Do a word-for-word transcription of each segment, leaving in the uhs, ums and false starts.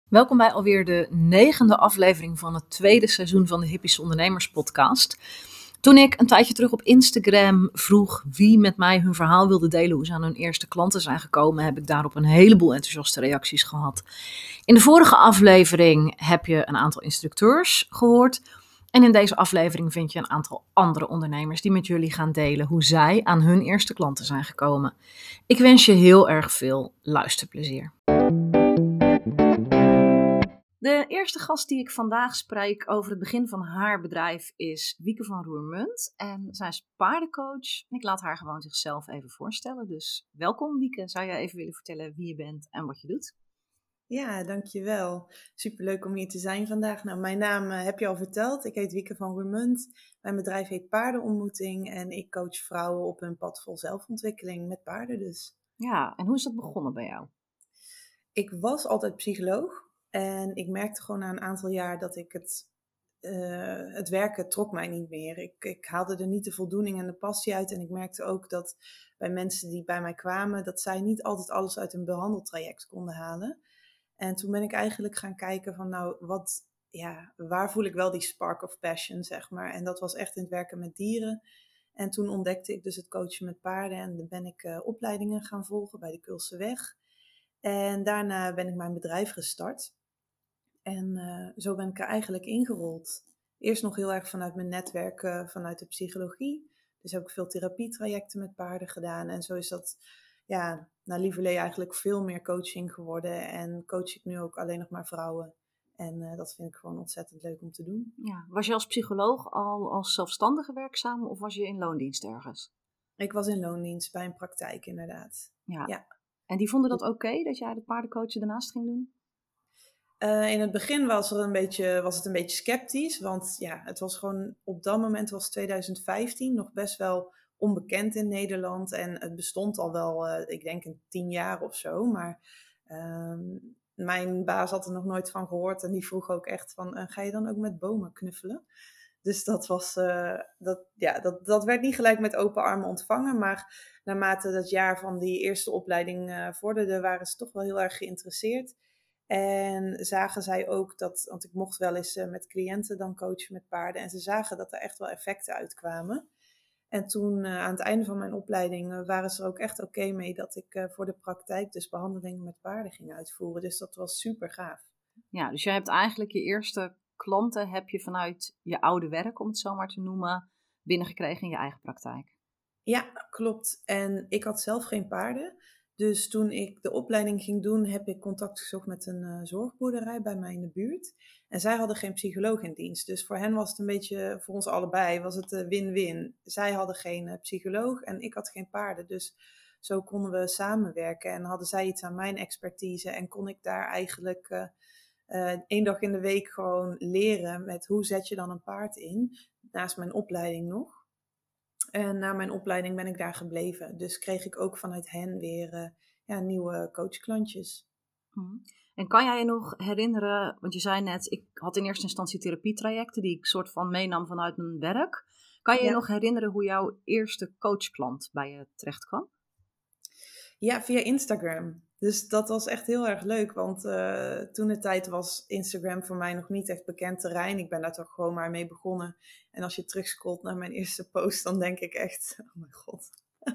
Welkom bij alweer de negende aflevering van het tweede seizoen van de Hippische Ondernemers podcast. Toen ik een tijdje terug op Instagram vroeg wie met mij hun verhaal wilde delen hoe ze aan hun eerste klanten zijn gekomen, heb ik daarop een heleboel enthousiaste reacties gehad. In de vorige aflevering heb je een aantal instructeurs gehoord. En in deze aflevering vind je een aantal andere ondernemers die met jullie gaan delen hoe zij aan hun eerste klanten zijn gekomen. Ik wens je heel erg veel luisterplezier. De eerste gast die ik vandaag spreek over het begin van haar bedrijf is Wieke van Roermunt. En zij is paardencoach. En ik laat haar gewoon zichzelf even voorstellen. Dus welkom Wieke. Zou jij even willen vertellen wie je bent en wat je doet? Ja, dankjewel. Superleuk om hier te zijn vandaag. Nou, mijn naam uh, heb je al verteld. Ik heet Wieke van Roermunt. Mijn bedrijf heet Paardenontmoeting. En ik coach vrouwen op hun pad vol zelfontwikkeling met paarden dus. Ja, en hoe is dat begonnen bij jou? Ik was altijd psycholoog. En ik merkte gewoon na een aantal jaar dat ik het, uh, het werken trok mij niet meer. Ik, ik haalde er niet de voldoening en de passie uit. En ik merkte ook dat bij mensen die bij mij kwamen, dat zij niet altijd alles uit een behandeltraject konden halen. En toen ben ik eigenlijk gaan kijken van nou, wat, ja, waar voel ik wel die spark of passion, zeg maar. En dat was echt in het werken met dieren. En toen ontdekte ik dus het coachen met paarden. En dan ben ik uh, opleidingen gaan volgen bij de Kulseweg. En daarna ben ik mijn bedrijf gestart. En uh, zo ben ik er eigenlijk ingerold. Eerst nog heel erg vanuit mijn netwerk, uh, vanuit de psychologie. Dus heb ik veel therapietrajecten met paarden gedaan. En zo is dat, ja, naar lieverlee eigenlijk veel meer coaching geworden. En coach ik nu ook alleen nog maar vrouwen. En uh, dat vind ik gewoon ontzettend leuk om te doen. Ja, was je als psycholoog al als zelfstandige werkzaam of was je in loondienst ergens? Ik was in loondienst bij een praktijk inderdaad. Ja. ja. En die vonden dat oké okay, dat jij de paardencoachen daarnaast ging doen? Uh, in het begin was, er een beetje, was het een beetje sceptisch, want ja, het was gewoon, op dat moment was twintig vijftien nog best wel onbekend in Nederland en het bestond al wel, uh, ik denk een tien jaar of zo, maar uh, mijn baas had er nog nooit van gehoord en die vroeg ook echt van, uh, ga je dan ook met bomen knuffelen? Dus dat was, uh, dat, ja, dat, dat werd niet gelijk met open armen ontvangen, maar naarmate dat jaar van die eerste opleiding uh, vorderde, waren ze toch wel heel erg geïnteresseerd. En zagen zij ook dat, want ik mocht wel eens uh, met cliënten dan coachen met paarden. En ze zagen dat er echt wel effecten uitkwamen. En toen uh, aan het einde van mijn opleiding uh, waren ze er ook echt oké okay mee dat ik uh, voor de praktijk dus behandelingen met paarden ging uitvoeren. Dus dat was super gaaf. Ja, dus je hebt eigenlijk je eerste klanten heb je vanuit je oude werk, om het zo maar te noemen, binnengekregen in je eigen praktijk. Ja, klopt. En ik had zelf geen paarden. Dus toen ik de opleiding ging doen, heb ik contact gezocht met een uh, zorgboerderij bij mij in de buurt. En zij hadden geen psycholoog in dienst. Dus voor hen was het een beetje, voor ons allebei, was het uh, win-win. Zij hadden geen uh, psycholoog en ik had geen paarden. Dus zo konden we samenwerken en hadden zij iets aan mijn expertise. En kon ik daar eigenlijk uh, uh, één dag in de week gewoon leren met hoe zet je dan een paard in. Naast mijn opleiding nog. En na mijn opleiding ben ik daar gebleven. Dus kreeg ik ook vanuit hen weer uh, ja, nieuwe coachklantjes. Hmm. En kan jij je nog herinneren, want je zei net, ik had in eerste instantie therapietrajecten die ik soort van meenam vanuit mijn werk. Kan je ja. je nog herinneren hoe jouw eerste coachklant bij je terecht kwam? Ja, via Instagram. Dus dat was echt heel erg leuk, want uh, toen de tijd was Instagram voor mij nog niet echt bekend terrein. Ik ben daar toch gewoon maar mee begonnen. En als je terugscrollt naar mijn eerste post, dan denk ik echt, oh mijn god.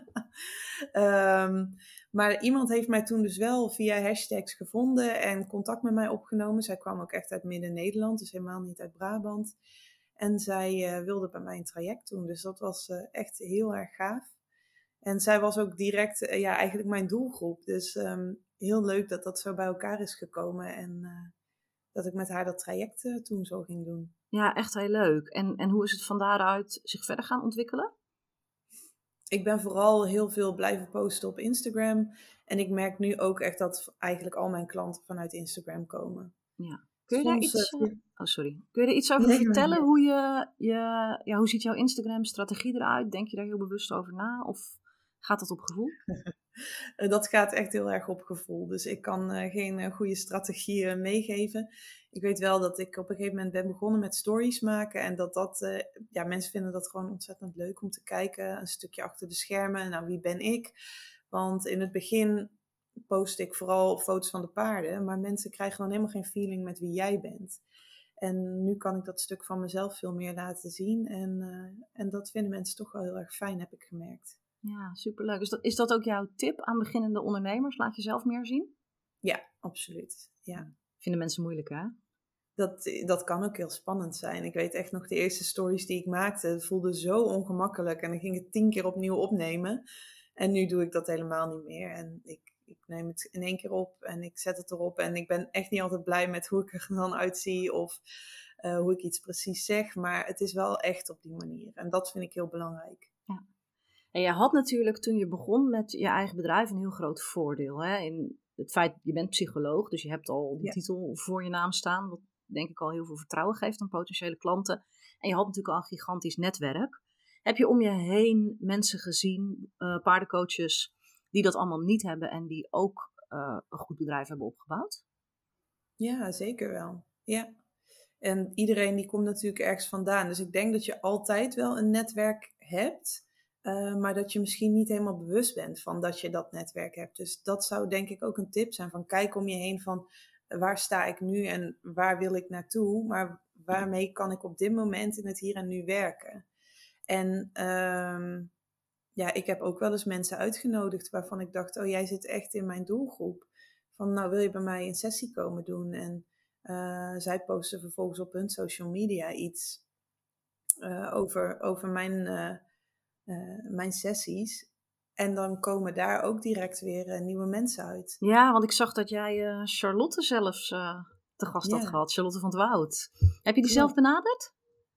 um, maar iemand heeft mij toen dus wel via hashtags gevonden en contact met mij opgenomen. Zij kwam ook echt uit Midden-Nederland, dus helemaal niet uit Brabant. En zij uh, wilde bij mij een traject doen, dus dat was uh, echt heel erg gaaf. En zij was ook direct, uh, ja, eigenlijk mijn doelgroep. Dus um, heel leuk dat dat zo bij elkaar is gekomen. En uh, dat ik met haar dat traject uh, toen zo ging doen. Ja, echt heel leuk. En, en hoe is het van daaruit zich verder gaan ontwikkelen? Ik ben vooral heel veel blijven posten op Instagram. En ik merk nu ook echt dat eigenlijk al mijn klanten vanuit Instagram komen. Ja. Kun je Soms, daar iets, uh, oh, sorry. Kun je er iets over nee, vertellen? nee. Hoe, je, je, ja, hoe ziet jouw Instagram-strategie eruit? Denk je daar heel bewust over na? Of gaat dat op gevoel? Dat gaat echt heel erg op gevoel. Dus ik kan uh, geen uh, goede strategie uh, meegeven. Ik weet wel dat ik op een gegeven moment ben begonnen met stories maken. En dat dat, uh, ja, mensen vinden dat gewoon ontzettend leuk om te kijken. Een stukje achter de schermen. Nou, wie ben ik? Want in het begin post ik vooral foto's van de paarden. Maar mensen krijgen dan helemaal geen feeling met wie jij bent. En nu kan ik dat stuk van mezelf veel meer laten zien. En, uh, en dat vinden mensen toch wel heel erg fijn, heb ik gemerkt. Ja, superleuk. Is dat, is dat ook jouw tip aan beginnende ondernemers? Laat jezelf meer zien? Ja, absoluut. Ja. Vinden mensen moeilijk, hè? Dat, dat kan ook heel spannend zijn. Ik weet echt nog de eerste stories die ik maakte. Het voelde zo ongemakkelijk. En dan ging ik tien keer opnieuw opnemen. En nu doe ik dat helemaal niet meer. En ik, ik neem het in één keer op en ik zet het erop. En ik ben echt niet altijd blij met hoe ik er dan uitzie. Of uh, hoe ik iets precies zeg. Maar het is wel echt op die manier. En dat vind ik heel belangrijk. Ja. En je had natuurlijk toen je begon met je eigen bedrijf een heel groot voordeel. Hè? In het feit, je bent psycholoog. Dus je hebt al die ja. titel voor je naam staan. Wat denk ik al heel veel vertrouwen geeft aan potentiële klanten. En je had natuurlijk al een gigantisch netwerk. Heb je om je heen mensen gezien, uh, paardencoaches, die dat allemaal niet hebben en die ook uh, een goed bedrijf hebben opgebouwd? Ja, zeker wel. Ja. En iedereen die komt natuurlijk ergens vandaan. Dus ik denk dat je altijd wel een netwerk hebt. Uh, maar dat je misschien niet helemaal bewust bent van dat je dat netwerk hebt. Dus dat zou denk ik ook een tip zijn. Van kijk om je heen van waar sta ik nu en waar wil ik naartoe. Maar waarmee kan ik op dit moment in het hier en nu werken. En um, ja, ik heb ook wel eens mensen uitgenodigd waarvan ik dacht, oh jij zit echt in mijn doelgroep. Van nou wil je bij mij een sessie komen doen. En uh, zij posten vervolgens op hun social media iets uh, over, over mijn, uh, uh, mijn sessies. En dan komen daar ook direct weer uh, nieuwe mensen uit. Ja, want ik zag dat jij uh, Charlotte zelfs uh, te gast had ja. gehad. Charlotte van 't Woud. Heb je die ja. zelf benaderd?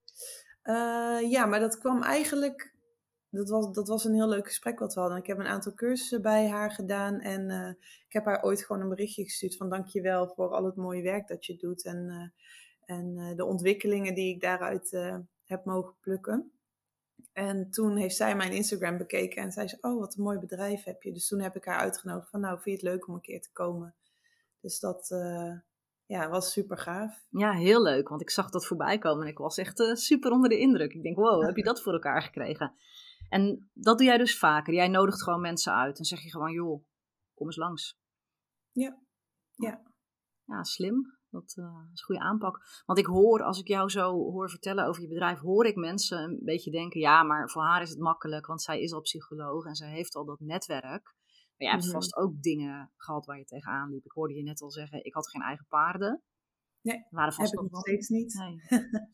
Uh, ja, maar dat kwam eigenlijk... Dat was, dat was een heel leuk gesprek wat we hadden. Ik heb een aantal cursussen bij haar gedaan. En uh, ik heb haar ooit gewoon een berichtje gestuurd van dankjewel voor al het mooie werk dat je doet. En, uh, en uh, de ontwikkelingen die ik daaruit uh, heb mogen plukken. En toen heeft zij mijn Instagram bekeken en zei ze, oh wat een mooi bedrijf heb je. Dus toen heb ik haar uitgenodigd van nou vind je het leuk om een keer te komen. Dus dat uh, ja, was super gaaf. Ja, heel leuk. Want ik zag dat voorbij komen en ik was echt uh, super onder de indruk. Ik denk wow, heb je dat voor elkaar gekregen? En dat doe jij dus vaker. Jij nodigt gewoon mensen uit en zeg je gewoon, joh, kom eens langs. Ja, ja. Ja, slim. Dat uh, is een goede aanpak. Want ik hoor, als ik jou zo hoor vertellen over je bedrijf, hoor ik mensen een beetje denken, ja, maar voor haar is het makkelijk, want zij is al psycholoog en zij heeft al dat netwerk. Maar jij hebt mm-hmm. vast ook dingen gehad waar je tegenaan liep. Ik hoorde je net al zeggen, ik had geen eigen paarden. Nee, waren vast heb ik nog steeds niet. Nee.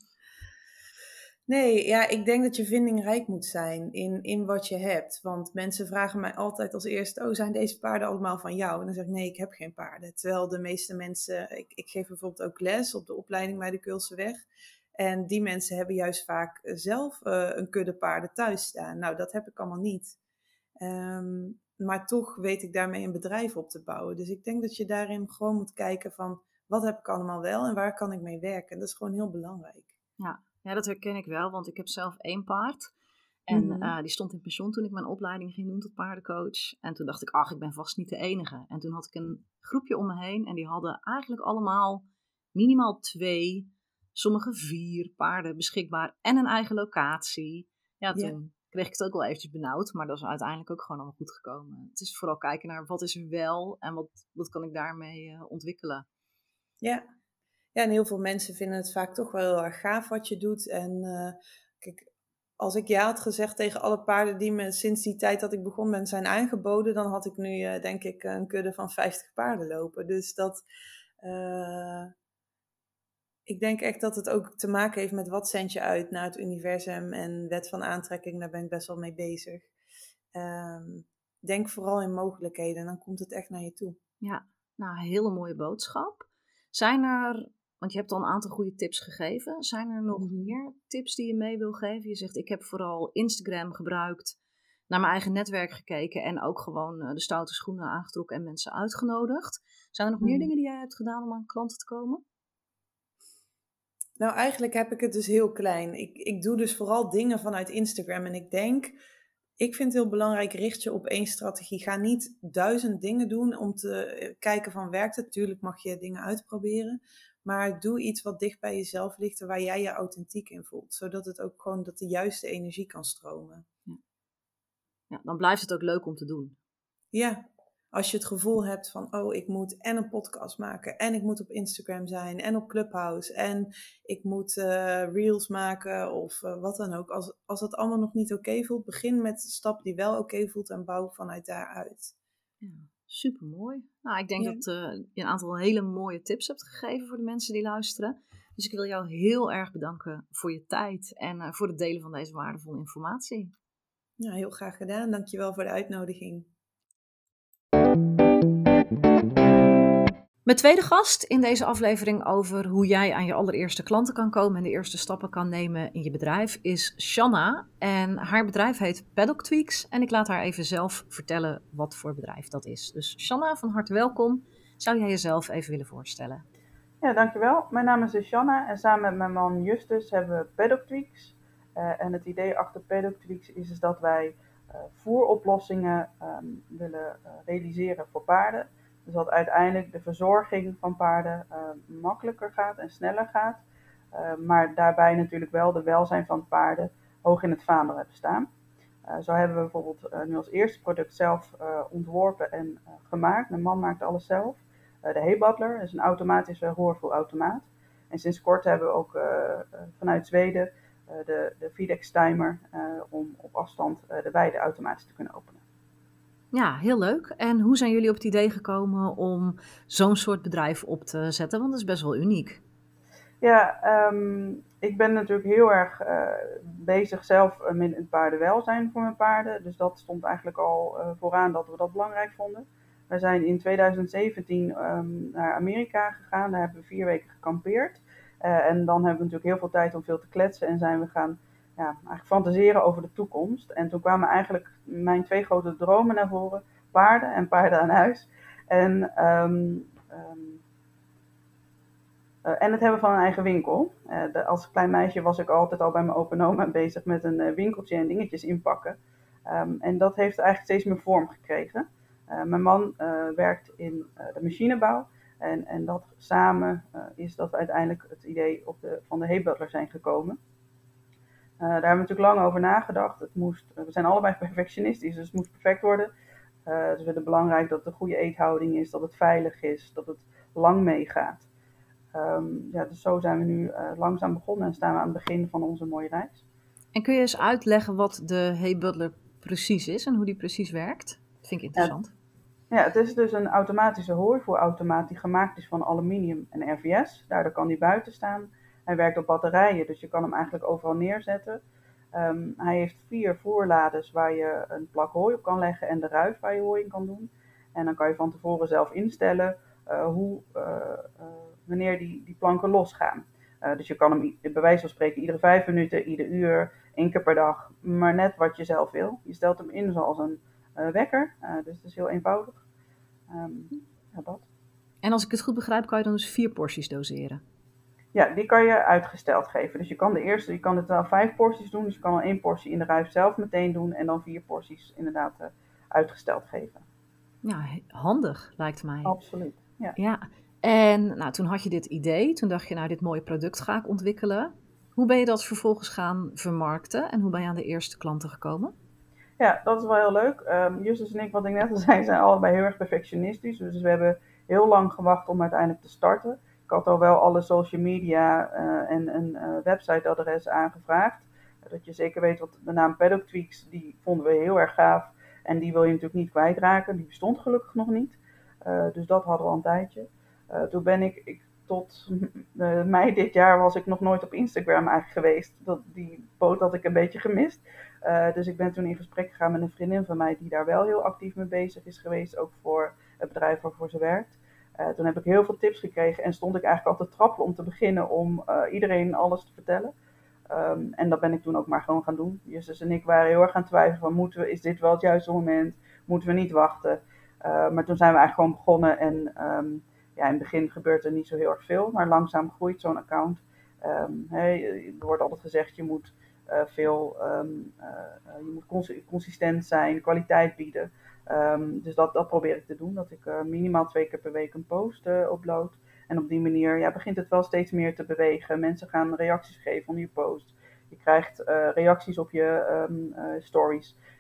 Nee, ja, ik denk dat je vindingrijk moet zijn in, in wat je hebt. Want mensen vragen mij altijd als eerste, oh, zijn deze paarden allemaal van jou? En dan zeg ik, nee, ik heb geen paarden. Terwijl de meeste mensen, ik, ik geef bijvoorbeeld ook les op de opleiding bij de Keulseweg. En die mensen hebben juist vaak zelf uh, een kudde paarden thuis staan. Nou, dat heb ik allemaal niet. Um, maar toch weet ik daarmee een bedrijf op te bouwen. Dus ik denk dat je daarin gewoon moet kijken van, wat heb ik allemaal wel en waar kan ik mee werken? En dat is gewoon heel belangrijk. Ja. Ja, dat herken ik wel, want ik heb zelf één paard. En mm-hmm. uh, die stond in pensioen toen ik mijn opleiding ging doen tot paardencoach. En toen dacht ik, ach, ik ben vast niet de enige. En toen had ik een groepje om me heen en die hadden eigenlijk allemaal minimaal twee, sommige vier paarden beschikbaar en een eigen locatie. Ja, toen yeah. kreeg ik het ook wel eventjes benauwd, maar dat is uiteindelijk ook gewoon allemaal goed gekomen. Het is vooral kijken naar wat is er wel en wat, wat kan ik daarmee uh, ontwikkelen. Ja. Yeah. Ja, en heel veel mensen vinden het vaak toch wel heel erg gaaf wat je doet. En uh, kijk, als ik ja had gezegd tegen alle paarden die me sinds die tijd dat ik begon ben zijn aangeboden, dan had ik nu uh, denk ik een kudde van vijftig paarden lopen. Dus dat, uh, ik denk echt dat het ook te maken heeft met wat zend je uit naar het universum en wet van aantrekking, daar ben ik best wel mee bezig. Um, denk vooral in mogelijkheden en dan komt het echt naar je toe. Ja, nou, een hele mooie boodschap. Zijn er... Want je hebt al een aantal goede tips gegeven. Zijn er nog mm-hmm. meer tips die je mee wil geven? Je zegt, ik heb vooral Instagram gebruikt, naar mijn eigen netwerk gekeken en ook gewoon uh, de stoute schoenen aangetrokken en mensen uitgenodigd. Zijn er nog mm-hmm. meer dingen die jij hebt gedaan om aan klanten te komen? Nou, eigenlijk heb ik het dus heel klein. Ik, ik doe dus vooral dingen vanuit Instagram en ik denk, ik vind het heel belangrijk, richt je op één strategie. Ga niet duizend dingen doen om te kijken van werkt het. Tuurlijk mag je dingen uitproberen. Maar doe iets wat dicht bij jezelf ligt en waar jij je authentiek in voelt. Zodat het ook gewoon dat de juiste energie kan stromen. Ja. Ja, dan blijft het ook leuk om te doen. Ja, Als je het gevoel hebt van, oh, ik moet en een podcast maken, en ik moet op Instagram zijn, en op Clubhouse, en ik moet uh, reels maken of uh, wat dan ook. Als, als dat allemaal nog niet oké voelt, begin met de stap die wel oké voelt en bouw vanuit daaruit. Ja, supermooi. Nou, ik denk Ja. dat uh, je een aantal hele mooie tips hebt gegeven voor de mensen die luisteren. Dus ik wil jou heel erg bedanken voor je tijd en uh, voor het delen van deze waardevolle informatie. Ja, heel graag gedaan. Dankjewel voor de uitnodiging. Mijn tweede gast in deze aflevering over hoe jij aan je allereerste klanten kan komen en de eerste stappen kan nemen in je bedrijf is Shanna. En haar bedrijf heet Paddock Tweaks en ik laat haar even zelf vertellen wat voor bedrijf dat is. Dus Shanna, van harte welkom. Zou jij jezelf even willen voorstellen? Ja, dankjewel. Mijn naam is Shanna en samen met mijn man Justus hebben we Paddock Tweaks. Uh, en het idee achter Paddock Tweaks is, is dat wij uh, voeroplossingen um, willen uh, realiseren voor paarden. Dus dat uiteindelijk de verzorging van paarden uh, makkelijker gaat en sneller gaat. Uh, maar daarbij natuurlijk wel de welzijn van paarden hoog in het vaandel hebben staan. Uh, zo hebben we bijvoorbeeld uh, nu als eerste product zelf uh, ontworpen en uh, gemaakt. Mijn man maakt alles zelf. Uh, de Hay Butler, dat is een automatische hoorvoelautomaat. En sinds kort hebben we ook uh, uh, vanuit Zweden uh, de, de Fidex Timer uh, om op afstand uh, de weide automatisch te kunnen openen. Ja, heel leuk. En hoe zijn jullie op het idee gekomen om zo'n soort bedrijf op te zetten? Want dat is best wel uniek. Ja, um, ik ben natuurlijk heel erg uh, bezig zelf uh, met het paardenwelzijn voor mijn paarden. Dus dat stond eigenlijk al uh, vooraan dat we dat belangrijk vonden. We zijn in twintig zeventien um, naar Amerika gegaan. Daar hebben we vier weken gekampeerd. Uh, en dan hebben we natuurlijk heel veel tijd om veel te kletsen. En zijn we gaan ja, eigenlijk fantaseren over de toekomst. En toen kwamen eigenlijk mijn twee grote dromen naar voren. Paarden en paarden aan huis. En... Um, um, Uh, en het hebben van een eigen winkel. Uh, de, als klein meisje was ik altijd al bij mijn opa en oma bezig met een uh, winkeltje en dingetjes inpakken. Um, en dat heeft eigenlijk steeds meer vorm gekregen. Uh, mijn man uh, werkt in uh, de machinebouw. En, en dat samen uh, is dat we uiteindelijk het idee op de, van de Hay Butler zijn gekomen. Uh, daar hebben we natuurlijk lang over nagedacht. Het moest, uh, we zijn allebei perfectionistisch, dus het moest perfect worden. Uh, dus we vinden het belangrijk dat het een goede eethouding is, dat het veilig is, dat het lang meegaat. Um, ja, dus zo zijn we nu uh, langzaam begonnen en staan we aan het begin van onze mooie reis. En kun je eens uitleggen wat de Hay Butler precies is en hoe die precies werkt? Dat vind ik interessant. Ja, ja, het is dus een automatische hooivoerautomaat die gemaakt is van aluminium en R V S. Daardoor kan die buiten staan. Hij werkt op batterijen, dus je kan hem eigenlijk overal neerzetten. Um, hij heeft vier voerlades waar je een plak hooi op kan leggen en de ruit waar je hooi in kan doen. En dan kan je van tevoren zelf instellen uh, hoe... Uh, uh, wanneer die, die planken losgaan. Uh, dus je kan hem bij wijze van spreken iedere vijf minuten, ieder uur, één keer per dag, maar net wat je zelf wil. Je stelt hem in zoals een uh, wekker, uh, dus het is heel eenvoudig. Um, ja, dat. En als ik het goed begrijp, kan je dan dus vier porties doseren? Ja, die kan je uitgesteld geven. Dus je kan de eerste, je kan het wel vijf porties doen, dus je kan al één portie in de ruif zelf meteen doen en dan vier porties inderdaad uh, uitgesteld geven. Ja, handig lijkt mij. Absoluut, ja. Ja. En nou, toen had je dit idee, toen dacht je, nou, dit mooie product ga ik ontwikkelen. Hoe ben je dat vervolgens gaan vermarkten en hoe ben je aan de eerste klanten gekomen? Ja, dat is wel heel leuk. Um, Justus en ik, wat ik net al zei, zijn allebei heel erg perfectionistisch. Dus we hebben heel lang gewacht om uiteindelijk te starten. Ik had al wel alle social media uh, en een uh, websiteadres aangevraagd. Dat je zeker weet, wat de naam Paddock Tweaks, die vonden we heel erg gaaf. En die wil je natuurlijk niet kwijtraken. Die bestond gelukkig nog niet. Uh, dus dat hadden we al een tijdje. Uh, toen ben ik, ik tot uh, mei dit jaar was ik nog nooit op Instagram eigenlijk geweest. Dat, die boot had ik een beetje gemist. Uh, dus ik ben toen in gesprek gegaan met een vriendin van mij die daar wel heel actief mee bezig is geweest. Ook voor het bedrijf waarvoor ze werkt. Uh, toen heb ik heel veel tips gekregen en stond ik eigenlijk al te trappelen om te beginnen om uh, iedereen alles te vertellen. Um, en dat ben ik toen ook maar gewoon gaan doen. Justus en ik waren heel erg aan het twijfelen van moeten we, is dit wel het juiste moment? Moeten we niet wachten? Uh, maar toen zijn we eigenlijk gewoon begonnen en um, ja, in het begin gebeurt er niet zo heel erg veel. Maar langzaam groeit zo'n account. Um, hey, er wordt altijd gezegd je moet uh, veel, um, uh, uh, je moet cons- consistent zijn, kwaliteit bieden. Um, dus dat, dat probeer ik te doen. Dat ik uh, minimaal twee keer per week een post uh, upload. En op die manier ja, begint het wel steeds meer te bewegen. Mensen gaan reacties geven onder je post. Je krijgt uh, reacties op je um, uh, stories.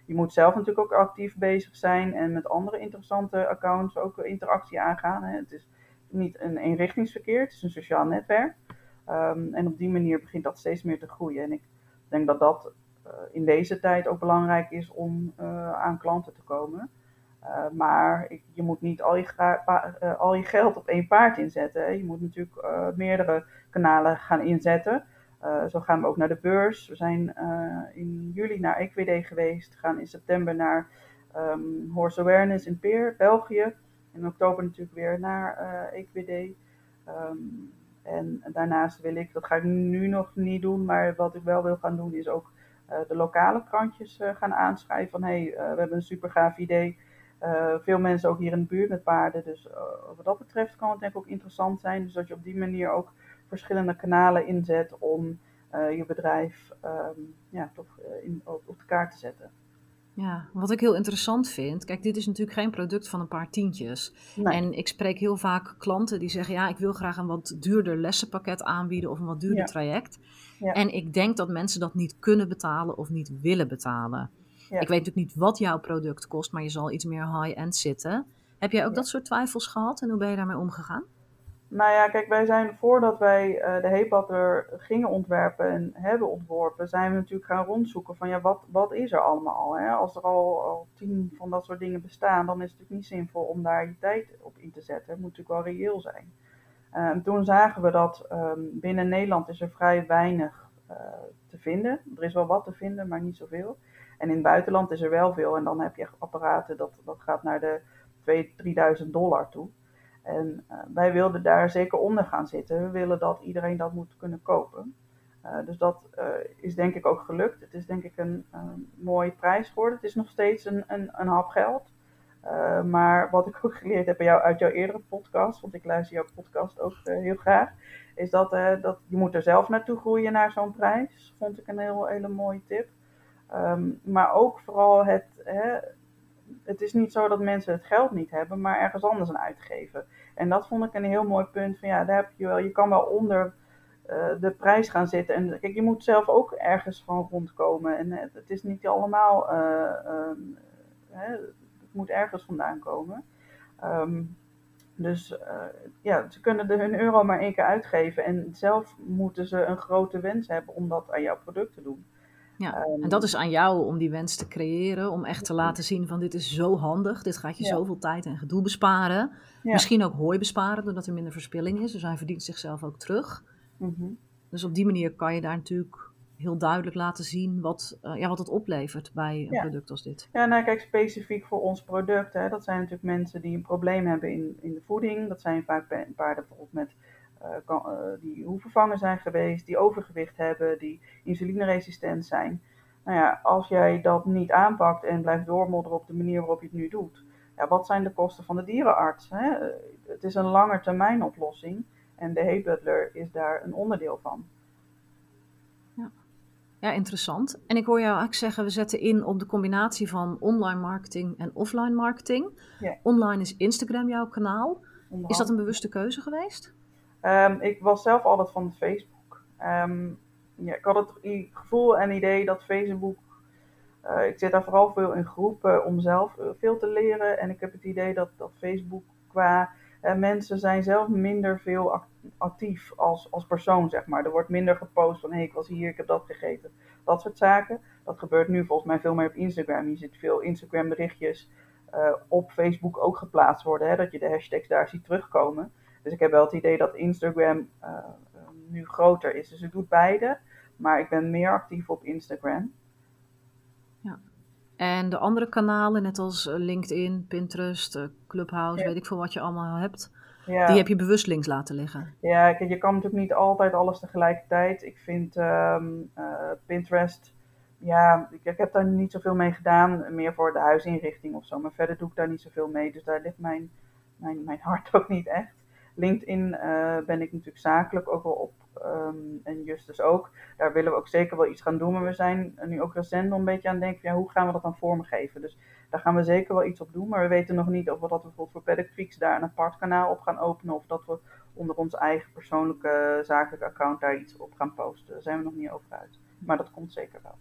je moet zelf natuurlijk ook actief bezig zijn en met andere interessante accounts ook interactie aangaan. Hè. Het is niet een eenrichtingsverkeer, het is een sociaal netwerk. Um, en op die manier begint dat steeds meer te groeien. En ik denk dat dat uh, in deze tijd ook belangrijk is om uh, aan klanten te komen. Uh, maar ik, je moet niet al je, gra- pa- uh, al je geld op één paard inzetten. Hè. Je moet natuurlijk uh, meerdere kanalen gaan inzetten. Uh, zo gaan we ook naar de beurs. We zijn uh, in juli naar E Q D geweest. We gaan in september naar um, Horse Awareness in Peer, België. In oktober natuurlijk weer naar uh, E Q D. Um, en daarnaast wil ik, dat ga ik nu nog niet doen, maar wat ik wel wil gaan doen is ook uh, de lokale krantjes uh, gaan aanschrijven. Van hé, hey, uh, we hebben een super gaaf idee. Uh, veel mensen ook hier in de buurt met paarden. Dus uh, wat dat betreft kan het denk ik ook interessant zijn. Dus dat je op die manier ook verschillende kanalen inzet om uh, je bedrijf um, ja, toch uh, in, op, op de kaart te zetten. Ja, wat ik heel interessant vind, kijk, dit is natuurlijk geen product van een paar tientjes. Nee. En ik spreek heel vaak klanten die zeggen, ja, ik wil graag een wat duurder lessenpakket aanbieden of een wat duurder Ja. traject. Ja. En ik denk dat mensen dat niet kunnen betalen of niet willen betalen. Ja. Ik weet natuurlijk niet wat jouw product kost, maar je zal iets meer high-end zitten. Heb jij ook Ja. dat soort twijfels gehad en hoe ben je daarmee omgegaan? Nou ja, kijk, wij zijn voordat wij uh, de Heetbattler gingen ontwerpen en hebben ontworpen, zijn we natuurlijk gaan rondzoeken van ja, wat, wat is er allemaal? Hè? Als er al, al tien van dat soort dingen bestaan, dan is het natuurlijk niet zinvol om daar je tijd op in te zetten. Het moet natuurlijk wel reëel zijn. Uh, en toen zagen we dat um, binnen Nederland is er vrij weinig uh, te vinden. Er is wel wat te vinden, maar niet zoveel. En in het buitenland is er wel veel. En dan heb je echt apparaten, dat, dat gaat naar de tweeduizend, drieduizend dollar toe. En uh, wij wilden daar zeker onder gaan zitten. We willen dat iedereen dat moet kunnen kopen. Uh, dus dat uh, is denk ik ook gelukt. Het is denk ik een uh, mooie prijs geworden. Het is nog steeds een, een, een hap geld. Uh, maar wat ik ook geleerd heb jou, uit jouw eerdere podcast, want ik luister jouw podcast ook uh, heel graag, is dat, uh, dat je moet er zelf naartoe groeien naar zo'n prijs. Vond ik een heel, hele mooie tip. Um, maar ook vooral het... Hè, het is niet zo dat mensen het geld niet hebben, maar ergens anders aan uitgeven. En dat vond ik een heel mooi punt. Van ja, daar heb je wel. Je kan wel onder uh, de prijs gaan zitten. En kijk, je moet zelf ook ergens van rondkomen. En uh, het is niet allemaal. Uh, uh, hè, het moet ergens vandaan komen. Um, dus uh, ja, ze kunnen de, hun euro maar één keer uitgeven. En zelf moeten ze een grote wens hebben om dat aan jouw product te doen. Ja, um, en dat is aan jou om die wens te creëren, om echt te laten zien van dit is zo handig, dit gaat je ja. zoveel tijd en gedoe besparen. Ja. Misschien ook hooi besparen, doordat er minder verspilling is, dus hij verdient zichzelf ook terug. Mm-hmm. Dus op die manier kan je daar natuurlijk heel duidelijk laten zien wat, uh, ja, wat het oplevert bij een ja. product als dit. Ja, nou kijk, specifiek voor ons product, hè, dat zijn natuurlijk mensen die een probleem hebben in, in de voeding. Dat zijn vaak paarden bijvoorbeeld met... Uh, kan, uh, die hoevervangen zijn geweest, die overgewicht hebben, die insulineresistent zijn. Nou ja, als jij dat niet aanpakt en blijft doormodderen op de manier waarop je het nu doet, ja, wat zijn de kosten van de dierenarts? Hè? Uh, het is een langetermijn oplossing en de Heetbattler is daar een onderdeel van. Ja. Ja, interessant. En ik hoor jou eigenlijk zeggen, we zetten in op de combinatie van online marketing en offline marketing. Ja. Online is Instagram jouw kanaal. Is dat een bewuste keuze geweest? Um, ik was zelf altijd van Facebook. Um, ja, ik had het gevoel en idee dat Facebook... Uh, ik zit daar vooral veel in groepen om zelf uh, veel te leren. En ik heb het idee dat, dat Facebook qua... Uh, mensen zijn zelf minder veel actief als, als persoon, zeg maar. Er wordt minder gepost van, hé, hey, ik was hier, ik heb dat gegeten. Dat soort zaken. Dat gebeurt nu volgens mij veel meer op Instagram. Je ziet veel Instagram berichtjes uh, op Facebook ook geplaatst worden. Hè, dat je de hashtags daar ziet terugkomen. Dus ik heb wel het idee dat Instagram uh, nu groter is. Dus ik doe beide, maar ik ben meer actief op Instagram. Ja. En de andere kanalen, net als LinkedIn, Pinterest, Clubhouse, ja. weet ik veel wat je allemaal hebt, ja. die heb je bewust links laten liggen. Ja, je kan natuurlijk niet altijd alles tegelijkertijd. Ik vind um, uh, Pinterest, ja, ik, ik heb daar niet zoveel mee gedaan, meer voor de huisinrichting of zo. Maar verder doe ik daar niet zoveel mee, dus daar ligt mijn, mijn, mijn hart ook niet echt. LinkedIn uh, ben ik natuurlijk zakelijk ook wel op. Um, en Justus ook. Daar willen we ook zeker wel iets gaan doen. Maar we zijn nu ook recent nog een beetje aan het denken, ja, hoe gaan we dat dan vormgeven? Dus daar gaan we zeker wel iets op doen. Maar we weten nog niet of we dat bijvoorbeeld voor Paddock Freaks daar een apart kanaal op gaan openen. Of dat we onder ons eigen persoonlijke zakelijke account daar iets op gaan posten. Daar zijn we nog niet over uit. Maar dat komt zeker wel.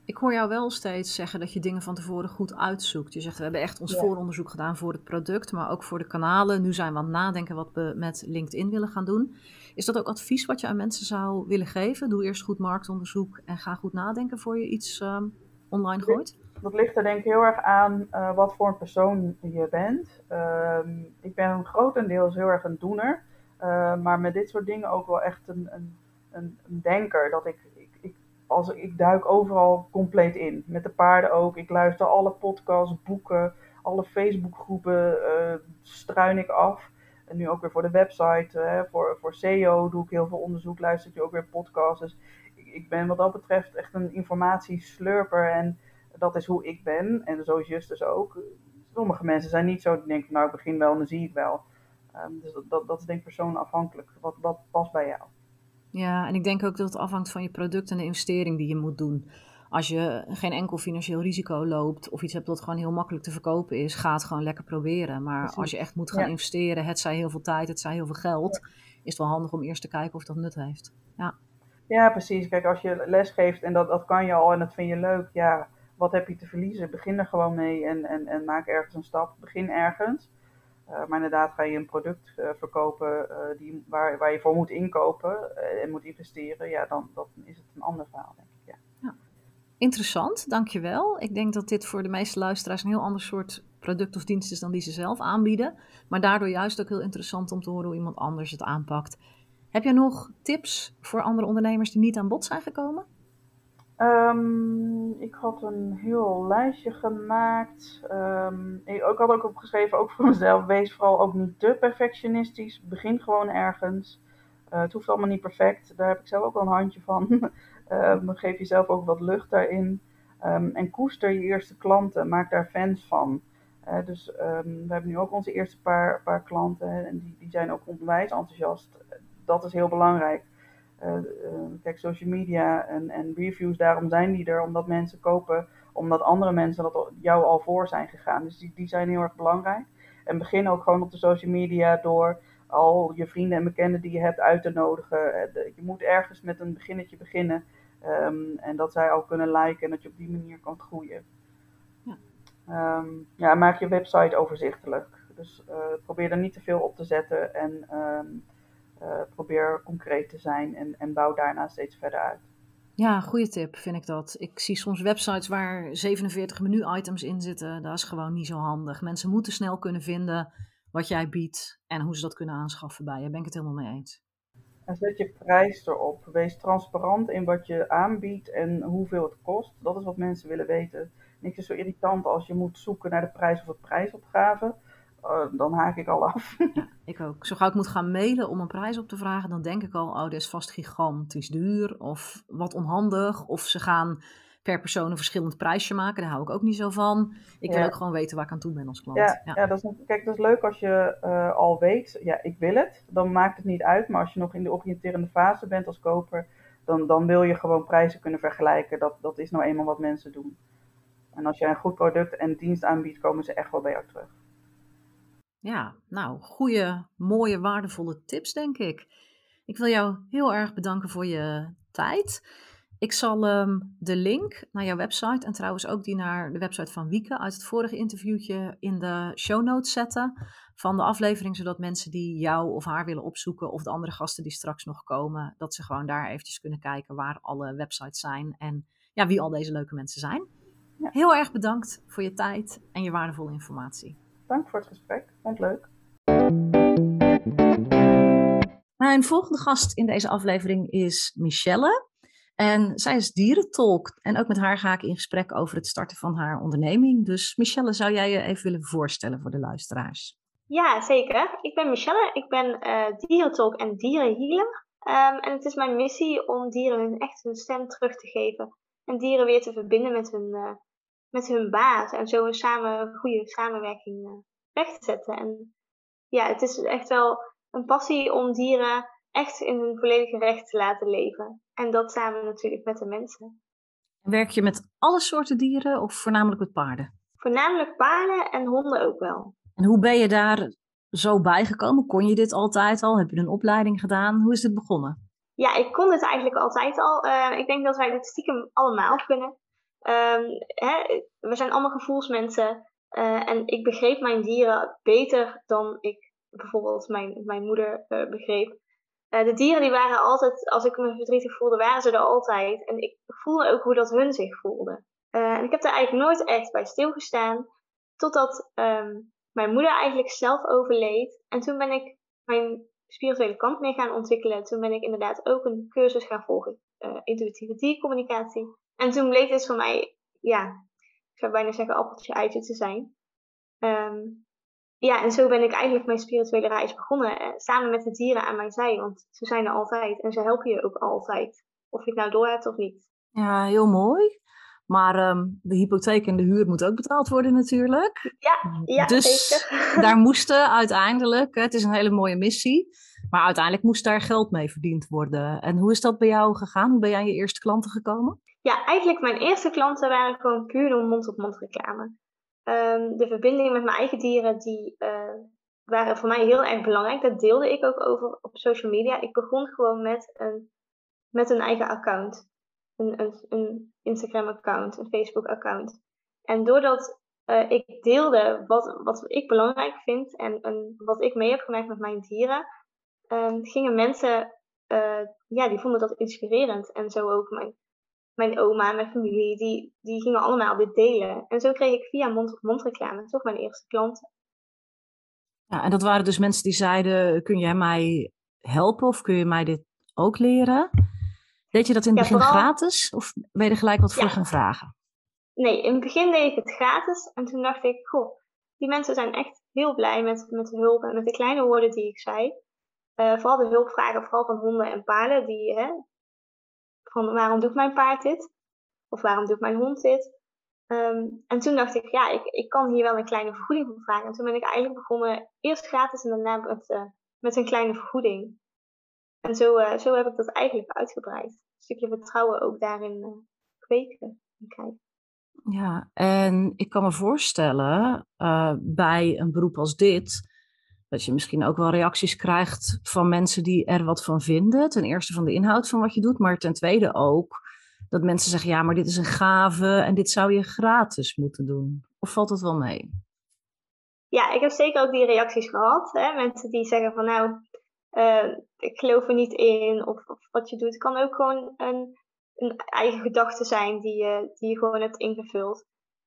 Ik hoor jou wel steeds zeggen dat je dingen van tevoren goed uitzoekt. Je zegt, we hebben echt ons Ja. vooronderzoek gedaan voor het product, maar ook voor de kanalen. Nu zijn we aan het nadenken wat we met LinkedIn willen gaan doen. Is dat ook advies wat je aan mensen zou willen geven? Doe eerst goed marktonderzoek en ga goed nadenken voor je iets um, online gooit? Dat ligt er denk ik heel erg aan uh, wat voor een persoon je bent. Uh, ik ben grotendeels heel erg een doener, uh, maar met dit soort dingen ook wel echt een, een, een, een denker. Dat ik, ik, ik, als, ik duik overal compleet in, met de paarden ook. Ik luister alle podcasts, boeken, alle Facebookgroepen uh, struin ik af. En nu ook weer voor de website, uh, voor, voor S E O doe ik heel veel onderzoek, luister ik ook weer podcasts. Dus ik, ik ben wat dat betreft echt een informatieslurper en dat is hoe ik ben. En zo is Justus ook. Sommige mensen zijn niet zo, die denken van nou ik begin wel en dan zie ik wel. Um, dus dat, dat, dat is denk ik persoonafhankelijk. Wat, wat past bij jou? Ja, en ik denk ook dat het afhangt van je product en de investering die je moet doen. Als je geen enkel financieel risico loopt of iets hebt dat gewoon heel makkelijk te verkopen is, ga het gewoon lekker proberen. Maar Precies. als je echt moet gaan Ja. investeren, het zij heel veel tijd, het zij heel veel geld, Ja. is het wel handig om eerst te kijken of dat nut heeft. Ja, Ja, precies. Kijk, als je les geeft en dat, dat kan je al en dat vind je leuk, ja, wat heb je te verliezen? Begin er gewoon mee en, en, en maak ergens een stap. Begin ergens. Uh, maar inderdaad ga je een product uh, verkopen uh, die, waar, waar je voor moet inkopen uh, en moet investeren, ja, dan, dan is het een ander verhaal, denk ik. Ja. Ja. Interessant, dankjewel. Ik denk dat dit voor de meeste luisteraars een heel ander soort product of dienst is dan die ze zelf aanbieden. Maar daardoor juist ook heel interessant om te horen hoe iemand anders het aanpakt. Heb jij nog tips voor andere ondernemers die niet aan bod zijn gekomen? Um, ik had een heel lijstje gemaakt. Um, ik, ik had ook opgeschreven, ook voor mezelf, wees vooral ook niet te perfectionistisch. Begin gewoon ergens. Uh, het hoeft allemaal niet perfect. Daar heb ik zelf ook wel een handje van. um, geef jezelf ook wat lucht daarin. Um, en koester je eerste klanten. Maak daar fans van. Uh, dus um, we hebben nu ook onze eerste paar, paar klanten. En die, die zijn ook onwijs enthousiast. Dat is heel belangrijk. Uh, uh, kijk, social media en, en reviews, daarom zijn die er, omdat mensen kopen, omdat andere mensen dat jou al voor zijn gegaan. Dus die, die zijn heel erg belangrijk. En begin ook gewoon op de social media door al je vrienden en bekenden die je hebt uit te nodigen. Uh, je moet ergens met een beginnetje beginnen um, en dat zij al kunnen liken en dat je op die manier kan groeien. Ja, um, ja maak je website overzichtelijk. Dus uh, probeer er niet te veel op te zetten en um, Uh, probeer concreet te zijn en, en bouw daarna steeds verder uit. Ja, goede tip vind ik dat. Ik zie soms websites waar zevenenveertig menu-items in zitten. Dat is gewoon niet zo handig. Mensen moeten snel kunnen vinden wat jij biedt en hoe ze dat kunnen aanschaffen bij je. Daar ben ik het helemaal mee eens. En zet je prijs erop. Wees transparant in wat je aanbiedt en hoeveel het kost. Dat is wat mensen willen weten. Niks is zo irritant als je moet zoeken naar de prijs of het prijsopgave. Uh, dan haak ik al af. Ja, ik ook. Zo gauw ik moet gaan mailen om een prijs op te vragen, dan denk ik al, oh, dit is vast gigantisch duur of wat onhandig. Of ze gaan per persoon een verschillend prijsje maken, daar hou ik ook niet zo van. Ik ja. wil ook gewoon weten waar ik aan toe ben als klant. Ja, ja. ja dat is, kijk, dat is leuk als je uh, al weet, ja, ik wil het. Dan maakt het niet uit, maar als je nog in de oriënterende fase bent als koper, dan, dan wil je gewoon prijzen kunnen vergelijken. Dat, dat is nou eenmaal wat mensen doen. En als je een goed product en dienst aanbiedt, komen ze echt wel bij jou terug. Ja, nou, goede, mooie, waardevolle tips, denk ik. Ik wil jou heel erg bedanken voor je tijd. Ik zal um, de link naar jouw website en trouwens ook die naar de website van Wieke uit het vorige interviewtje in de show notes zetten van de aflevering, zodat mensen die jou of haar willen opzoeken of de andere gasten die straks nog komen, dat ze gewoon daar eventjes kunnen kijken waar alle websites zijn en ja, wie al deze leuke mensen zijn. Ja. Heel erg bedankt voor je tijd en je waardevolle informatie. Dank voor het gesprek. Vond het leuk. Mijn volgende gast in deze aflevering is Michelle. En zij is dierentolk. En ook met haar ga ik in gesprek over het starten van haar onderneming. Dus Michelle, zou jij je even willen voorstellen voor de luisteraars? Ja, zeker. Ik ben Michelle. Ik ben uh, dierentolk en dierenhealer. Um, en het is mijn missie om dieren hun echt hun stem terug te geven. En dieren weer te verbinden met hun... Uh, met hun baas en zo een samen, goede samenwerking uh, recht te zetten. En ja, het is echt wel een passie om dieren echt in hun volledige recht te laten leven. En dat samen natuurlijk met de mensen. Werk je met alle soorten dieren of voornamelijk met paarden? Voornamelijk paarden en honden ook wel. En hoe ben je daar zo bijgekomen? Kon je dit altijd al? Heb je een opleiding gedaan? Hoe is dit begonnen? Ja, ik kon dit eigenlijk altijd al. Uh, ik denk dat wij dit stiekem allemaal kunnen. Um, hè, we zijn allemaal gevoelsmensen. Uh, en ik begreep mijn dieren beter dan ik bijvoorbeeld mijn, mijn moeder uh, begreep. Uh, de dieren die waren altijd, als ik me verdrietig voelde, waren ze er altijd. En ik voelde ook hoe dat hun zich voelden. Uh, en ik heb daar eigenlijk nooit echt bij stilgestaan. Totdat um, mijn moeder eigenlijk zelf overleed. En toen ben ik mijn spirituele kant mee gaan ontwikkelen. Toen ben ik inderdaad ook een cursus gaan volgen. Uh, intuïtieve diercommunicatie. En toen bleek dit voor mij, ja, ik zou bijna zeggen appeltje eitje te zijn. Um, ja, en zo ben ik eigenlijk mijn spirituele reis begonnen. Eh, samen met de dieren aan mijn zij. Want ze zijn er altijd en ze helpen je ook altijd. Of je het nou door hebt of niet. Ja, heel mooi. Maar um, de hypotheek en de huur moet ook betaald worden natuurlijk. Ja, ja dus zeker. daar moesten uiteindelijk, het is een hele mooie missie, maar uiteindelijk moest daar geld mee verdiend worden. En hoe is dat bij jou gegaan? Hoe ben jij aan je eerste klanten gekomen? Ja, eigenlijk mijn eerste klanten waren gewoon puur door mond-op-mond reclame. Um, de verbinding met mijn eigen dieren, die uh, waren voor mij heel erg belangrijk. Dat deelde ik ook over op social media. Ik begon gewoon met een, met een eigen account. Een, een, een Instagram-account, een Facebook-account. En doordat uh, ik deelde wat, wat ik belangrijk vind en, en wat ik mee heb gemaakt met mijn dieren, um, gingen mensen, uh, ja, die vonden dat inspirerend. En zo ook mijn, mijn oma en mijn familie, die, die gingen allemaal dit delen. En zo kreeg ik via mond-op-mond reclame toch mijn eerste klanten. Ja, en dat waren dus mensen die zeiden, kun jij mij helpen of kun je mij dit ook leren? Deed je dat in het ja, begin vooral... gratis of ben je er gelijk wat voor ja. gaan vragen? Nee, in het begin deed ik het gratis en toen dacht ik, goh, die mensen zijn echt heel blij met, met de hulp en met de kleine woorden die ik zei. Uh, vooral de hulpvragen, vooral van honden en paarden, die, hè, van waarom doet mijn paard dit? Of waarom doet mijn hond dit? Um, en toen dacht ik, ja, ik, ik kan hier wel een kleine vergoeding voor vragen. En toen ben ik eigenlijk begonnen, eerst gratis en daarna met, uh, met een kleine vergoeding. En zo, uh, zo heb ik dat eigenlijk uitgebreid. Een stukje vertrouwen ook daarin uh, kweken en kijken. Ja, en ik kan me voorstellen uh, bij een beroep als dit, dat je misschien ook wel reacties krijgt van mensen die er wat van vinden. Ten eerste van de inhoud van wat je doet, maar ten tweede ook dat mensen zeggen, ja, maar dit is een gave en dit zou je gratis moeten doen. Of valt dat wel mee? Ja, ik heb zeker ook die reacties gehad. Hè? Mensen die zeggen van nou, uh, ik geloof er niet in of, of wat je doet. Het kan ook gewoon een, een eigen gedachte zijn die je, die je gewoon hebt ingevuld.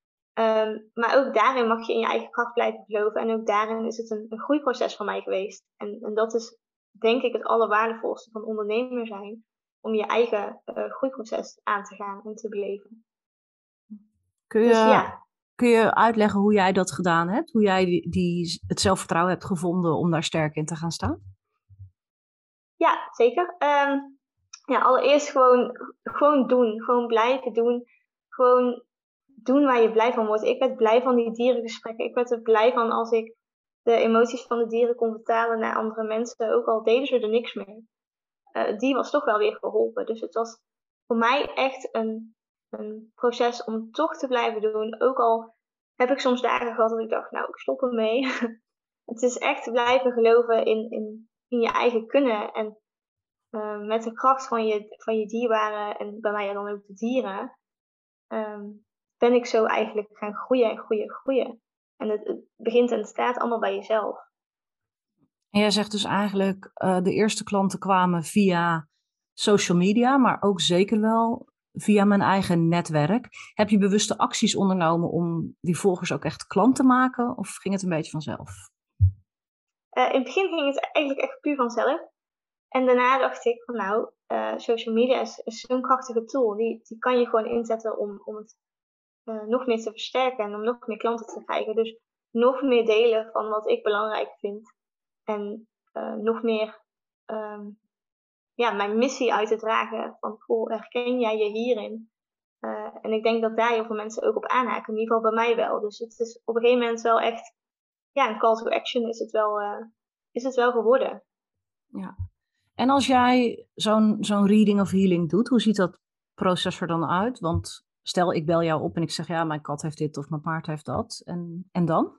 Um, maar ook daarin mag je in je eigen kracht blijven geloven. En ook daarin is het een, een groeiproces voor mij geweest. En, en dat is denk ik het allerwaardevolste van ondernemer zijn. Om je eigen uh, groeiproces aan te gaan en te beleven. Kun je, dus, ja. kun je uitleggen hoe jij dat gedaan hebt? Hoe jij die, die, het zelfvertrouwen hebt gevonden om daar sterk in te gaan staan? Ja, zeker. Um, ja, allereerst gewoon, gewoon doen. Gewoon blijven doen. Gewoon doen waar je blij van wordt. Ik werd blij van die dierengesprekken. Ik werd er blij van als ik de emoties van de dieren kon vertalen naar andere mensen. Ook al deden ze er niks mee. Uh, die was toch wel weer geholpen. Dus het was voor mij echt een, een proces om toch te blijven doen. Ook al heb ik soms dagen gehad dat ik dacht, nou, ik stop ermee. Het is echt blijven geloven in, in, in je eigen kunnen. En uh, met de kracht van je, van je dierbaren en bij mij dan ook de dieren, um, ben ik zo eigenlijk gaan groeien en groeien en groeien. En het, het begint en het staat allemaal bij jezelf. En jij zegt dus eigenlijk, uh, de eerste klanten kwamen via social media, maar ook zeker wel via mijn eigen netwerk. Heb je bewuste acties ondernomen om die volgers ook echt klant te maken? Of ging het een beetje vanzelf? Uh, in het begin ging het eigenlijk echt puur vanzelf. En daarna dacht ik van nou, uh, social media is, is zo'n krachtige tool. Die, die kan je gewoon inzetten om, om het uh, nog meer te versterken en om nog meer klanten te krijgen. Dus nog meer delen van wat ik belangrijk vind. En uh, nog meer um, ja, mijn missie uit te dragen. Van, goh, herken jij je hierin? Uh, en ik denk dat daar heel veel mensen ook op aanhaken. In ieder geval bij mij wel. Dus het is op een gegeven moment wel echt, ja, een call to action is het wel, uh, is het wel geworden. Ja. En als jij zo'n, zo'n reading of healing doet, hoe ziet dat proces er dan uit? Want stel, ik bel jou op en ik zeg, ja, mijn kat heeft dit of mijn paard heeft dat. En, en dan?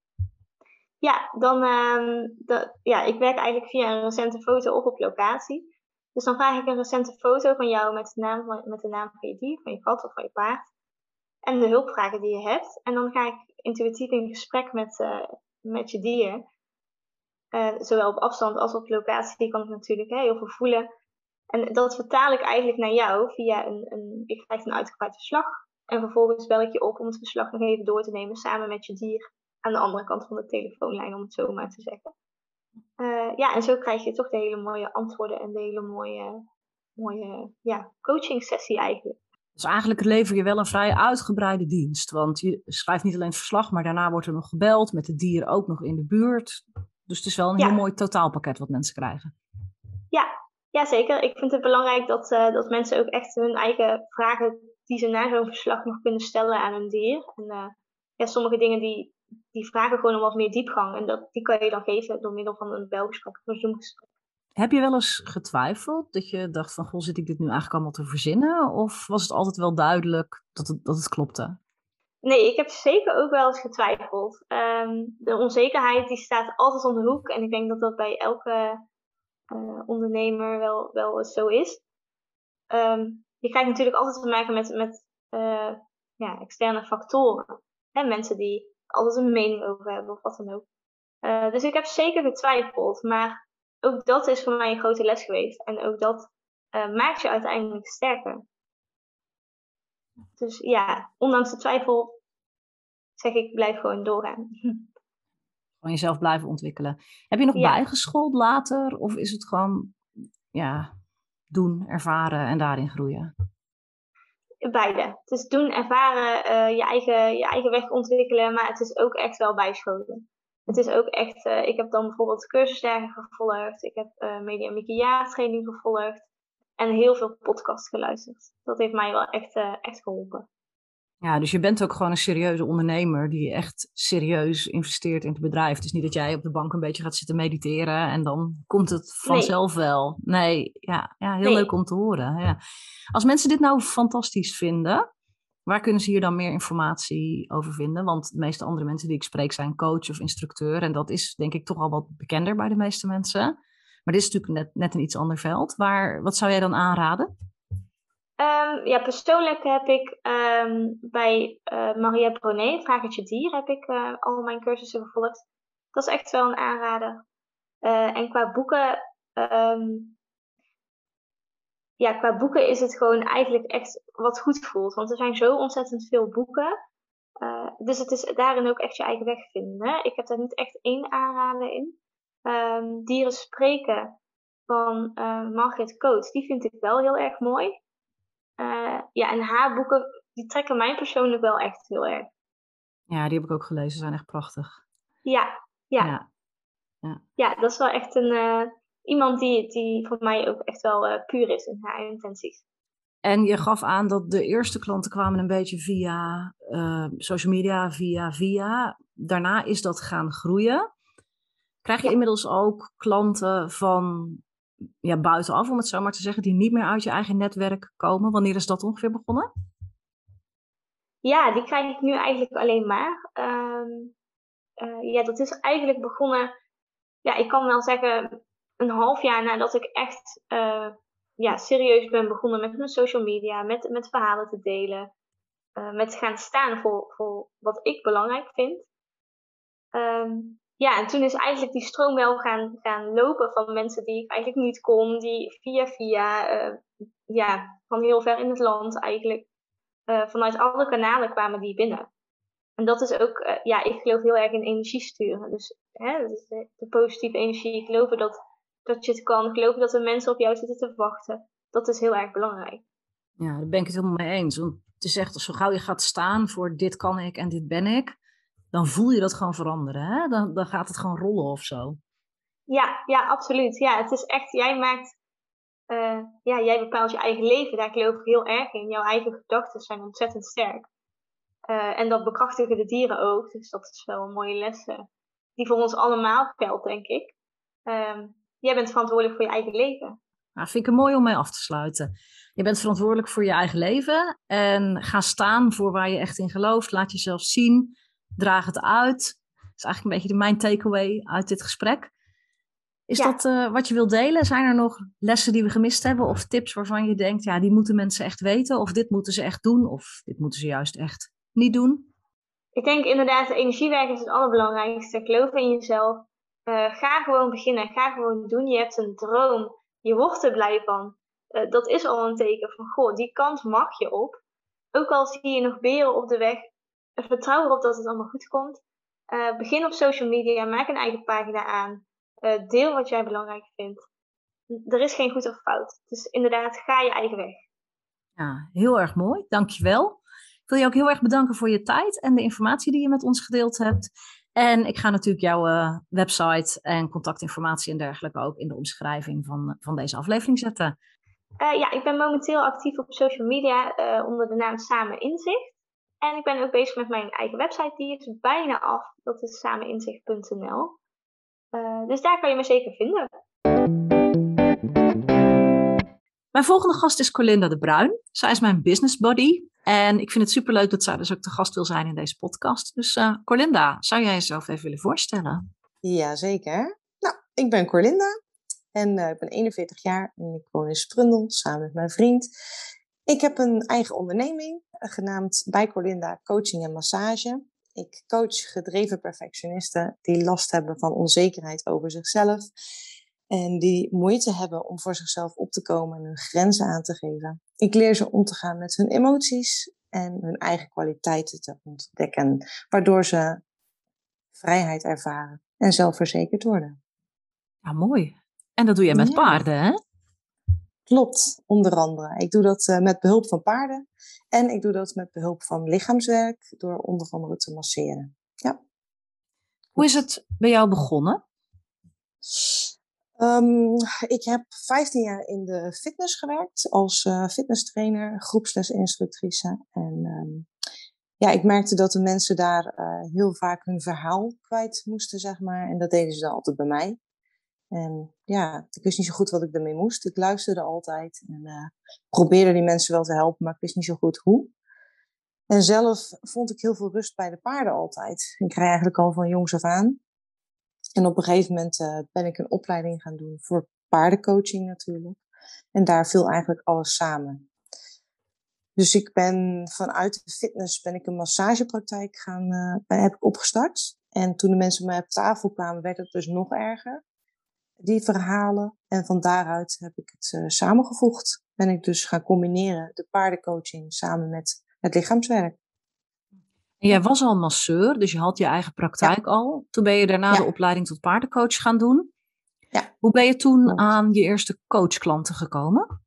Ja, dan, uh, de, ja, ik werk eigenlijk via een recente foto op op locatie. Dus dan vraag ik een recente foto van jou met de naam van, met de naam van je dier, van je kat of van je paard. en de hulpvragen die je hebt. En dan ga ik intuïtief in gesprek met, uh, met je dier. Uh, zowel op afstand als op locatie kan ik natuurlijk hè, heel veel voelen. En dat vertaal ik eigenlijk naar jou via een, een... Ik krijg een uitgebreid verslag. En vervolgens bel ik je op om het verslag nog even door te nemen samen met je dier aan de andere kant van de telefoonlijn, om het zo maar te zeggen. Uh, ja, en zo krijg je toch de hele mooie antwoorden en de hele mooie, mooie ja, coaching sessie eigenlijk. Dus eigenlijk lever je wel een vrij uitgebreide dienst. Want je schrijft niet alleen het verslag, maar daarna wordt er nog gebeld met het dier ook nog in de buurt. Dus het is wel een ja. heel mooi totaalpakket wat mensen krijgen. Ja, ja zeker. Ik vind het belangrijk dat, uh, dat mensen ook echt hun eigen vragen die ze na zo'n verslag nog kunnen stellen aan hun dier. En uh, ja, sommige dingen die, die vragen gewoon om wat meer diepgang. En dat, die kan je dan geven door middel van een belgesprek of een Zoomgesprek. Heb je wel eens getwijfeld dat je dacht van, goh, zit ik dit nu eigenlijk allemaal te verzinnen? Of was het altijd wel duidelijk dat het, dat het klopte? Nee, ik heb zeker ook wel eens getwijfeld. Um, de onzekerheid die staat altijd om de hoek. En ik denk dat dat bij elke uh, ondernemer wel, wel zo is. Um, je krijgt natuurlijk altijd te maken met, met uh, ja, externe factoren. Hè, mensen die altijd een mening over hebben of wat dan ook. Uh, dus ik heb zeker getwijfeld. Maar ook dat is voor mij een grote les geweest. En ook dat uh, maakt je uiteindelijk sterker. Dus ja, ondanks de twijfel zeg ik, blijf gewoon doorgaan. Gewoon jezelf blijven ontwikkelen. Heb je nog ja. bijgeschoold later? Of is het gewoon ja, doen, ervaren en daarin groeien? Beide. Het is doen, ervaren, uh, je, eigen, je eigen weg ontwikkelen. Maar het is ook echt wel bijscholen. Het is ook echt, uh, ik heb dan bijvoorbeeld cursusdagen gevolgd. Ik heb uh, Media Mickey jaartraining gevolgd. En heel veel podcasts geluisterd. Dat heeft mij wel echt, uh, echt geholpen. Ja, dus je bent ook gewoon een serieuze ondernemer die echt serieus investeert in het bedrijf. Het is niet dat jij op de bank een beetje gaat zitten mediteren en dan komt het vanzelf nee. wel. Nee, ja, ja heel nee. leuk om te horen. Ja. Als mensen dit nou fantastisch vinden, waar kunnen ze hier dan meer informatie over vinden? Want de meeste andere mensen die ik spreek zijn coach of instructeur. En dat is denk ik toch al wat bekender bij de meeste mensen. Maar dit is natuurlijk net, net een iets ander veld. Waar, wat zou jij dan aanraden? Um, ja, persoonlijk heb ik um, bij uh, Maria Bronet, Vraag het je dier, heb ik uh, al mijn cursussen gevolgd. Dat is echt wel een aanrader. Uh, en qua boeken, um, ja, qua boeken is het gewoon eigenlijk echt wat goed voelt. Want er zijn zo ontzettend veel boeken. Uh, dus het is daarin ook echt je eigen weg vinden. Hè? Ik heb daar niet echt één aanrader in. Um, Dieren spreken van uh, Margrit Coates, die vind ik wel heel erg mooi. Uh, ja, en haar boeken, die trekken mij persoonlijk wel echt heel erg. Ja, die heb ik ook gelezen. Ze zijn echt prachtig. Ja, ja. Ja, ja. ja dat is wel echt een, uh, iemand die, die voor mij ook echt wel uh, puur is in haar intenties. En je gaf aan dat de eerste klanten kwamen een beetje via uh, social media, via via. Daarna is dat gaan groeien. Krijg je ja. inmiddels ook klanten van ja, buitenaf, om het zo maar te zeggen, die niet meer uit je eigen netwerk komen? Wanneer is dat ongeveer begonnen? Ja, die krijg ik nu eigenlijk alleen maar. Um, uh, ja, dat is eigenlijk begonnen, ja, ik kan wel zeggen, een half jaar nadat ik echt uh, ja, serieus ben begonnen met mijn social media, met, met verhalen te delen, uh, met gaan staan voor, voor wat ik belangrijk vind. Um, Ja, en toen is eigenlijk die stroom wel gaan, gaan lopen van mensen die ik eigenlijk niet kon, die via via, uh, ja, van heel ver in het land eigenlijk, uh, vanuit alle kanalen kwamen die binnen. En dat is ook, uh, ja, ik geloof heel erg in energie sturen. Dus hè, de, de positieve energie, geloven dat, dat je het kan, geloven dat er mensen op jou zitten te wachten. Dat is heel erg belangrijk. Ja, daar ben ik het helemaal mee eens. Want het is echt, zo gauw je gaat staan voor dit kan ik en dit ben ik, dan voel je dat gewoon veranderen. Hè? Dan, dan gaat het gewoon rollen of zo. Ja, ja, absoluut. Ja, het is echt, jij maakt, uh, ja, jij bepaalt je eigen leven. Daar geloof ik heel erg in. Jouw eigen gedachten zijn ontzettend sterk. Uh, en dat bekrachtigen de dieren ook. Dus dat is wel een mooie les uh, die voor ons allemaal geldt, denk ik. Uh, jij bent verantwoordelijk voor je eigen leven. Nou, vind ik het mooi om mee af te sluiten. Je bent verantwoordelijk voor je eigen leven. En ga staan voor waar je echt in gelooft. Laat jezelf zien. Draag het uit. Dat is eigenlijk een beetje de mijn takeaway uit dit gesprek. Is Ja. dat uh, wat je wilt delen? Zijn er nog lessen die we gemist hebben? Of tips waarvan je denkt, ja, die moeten mensen echt weten? Of dit moeten ze echt doen? Of dit moeten ze juist echt niet doen? Ik denk inderdaad, energiewerk is het allerbelangrijkste. Geloof in jezelf. Uh, ga gewoon beginnen. Ga gewoon doen. Je hebt een droom. Je wordt er blij van. Uh, dat is al een teken van, goh, die kant mag je op. Ook al zie je nog beren op de weg. Vertrouw erop dat het allemaal goed komt. Uh, begin op social media. Maak een eigen pagina aan. Uh, deel wat jij belangrijk vindt. Er is geen goed of fout. Dus inderdaad, ga je eigen weg. Ja, heel erg mooi. Dankjewel. Ik wil je ook heel erg bedanken voor je tijd en de informatie die je met ons gedeeld hebt. En ik ga natuurlijk jouw uh, website en contactinformatie en dergelijke ook in de omschrijving van, van deze aflevering zetten. Uh, ja, ik ben momenteel actief op social media uh, onder de naam Samen Inzicht. En ik ben ook bezig met mijn eigen website, die is bijna af. Dat is sameninzicht punt n l. Uh, dus daar kan je me zeker vinden. Mijn volgende gast is Colinda de Bruin. Zij is mijn business buddy. En ik vind het superleuk dat zij dus ook te gast wil zijn in deze podcast. Dus uh, Colinda, zou jij jezelf even willen voorstellen? Jazeker. Nou, ik ben Colinda. En uh, ik ben eenenveertig jaar en ik woon in Sprundel samen met mijn vriend. Ik heb een eigen onderneming, genaamd bij Colinda Coaching en Massage. Ik coach gedreven perfectionisten die last hebben van onzekerheid over zichzelf. En die moeite hebben om voor zichzelf op te komen en hun grenzen aan te geven. Ik leer ze om te gaan met hun emoties en hun eigen kwaliteiten te ontdekken. Waardoor ze vrijheid ervaren en zelfverzekerd worden. Ja, mooi. En dat doe je met ja. paarden, hè? Klopt, onder andere. Ik doe dat uh, met behulp van paarden. En ik doe dat met behulp van lichaamswerk, door onder andere te masseren. Ja. Hoe is het bij jou begonnen? Um, ik heb vijftien jaar in de fitness gewerkt, als uh, fitnesstrainer, groepslesinstructrice. En um, ja, ik merkte dat de mensen daar uh, heel vaak hun verhaal kwijt moesten, zeg maar. En dat deden ze dan altijd bij mij. En ja, ik wist niet zo goed wat ik ermee moest. Ik luisterde altijd en uh, probeerde die mensen wel te helpen, maar ik wist niet zo goed hoe. En zelf vond ik heel veel rust bij de paarden altijd. Ik rijd eigenlijk al van jongs af aan. En op een gegeven moment uh, ben ik een opleiding gaan doen voor paardencoaching natuurlijk. En daar viel eigenlijk alles samen. Dus ik ben vanuit de fitness ben ik een massagepraktijk gaan, uh, heb ik opgestart. En toen de mensen bij mij op tafel kwamen, werd het dus nog erger. Die verhalen. En van daaruit heb ik het uh, samengevoegd. Ben ik dus gaan combineren de paardencoaching samen met het lichaamswerk. En jij was al masseur, dus je had je eigen praktijk ja. al. Toen ben je daarna ja. de opleiding tot paardencoach gaan doen. Ja. Hoe ben je toen Klopt. aan je eerste coachklanten gekomen?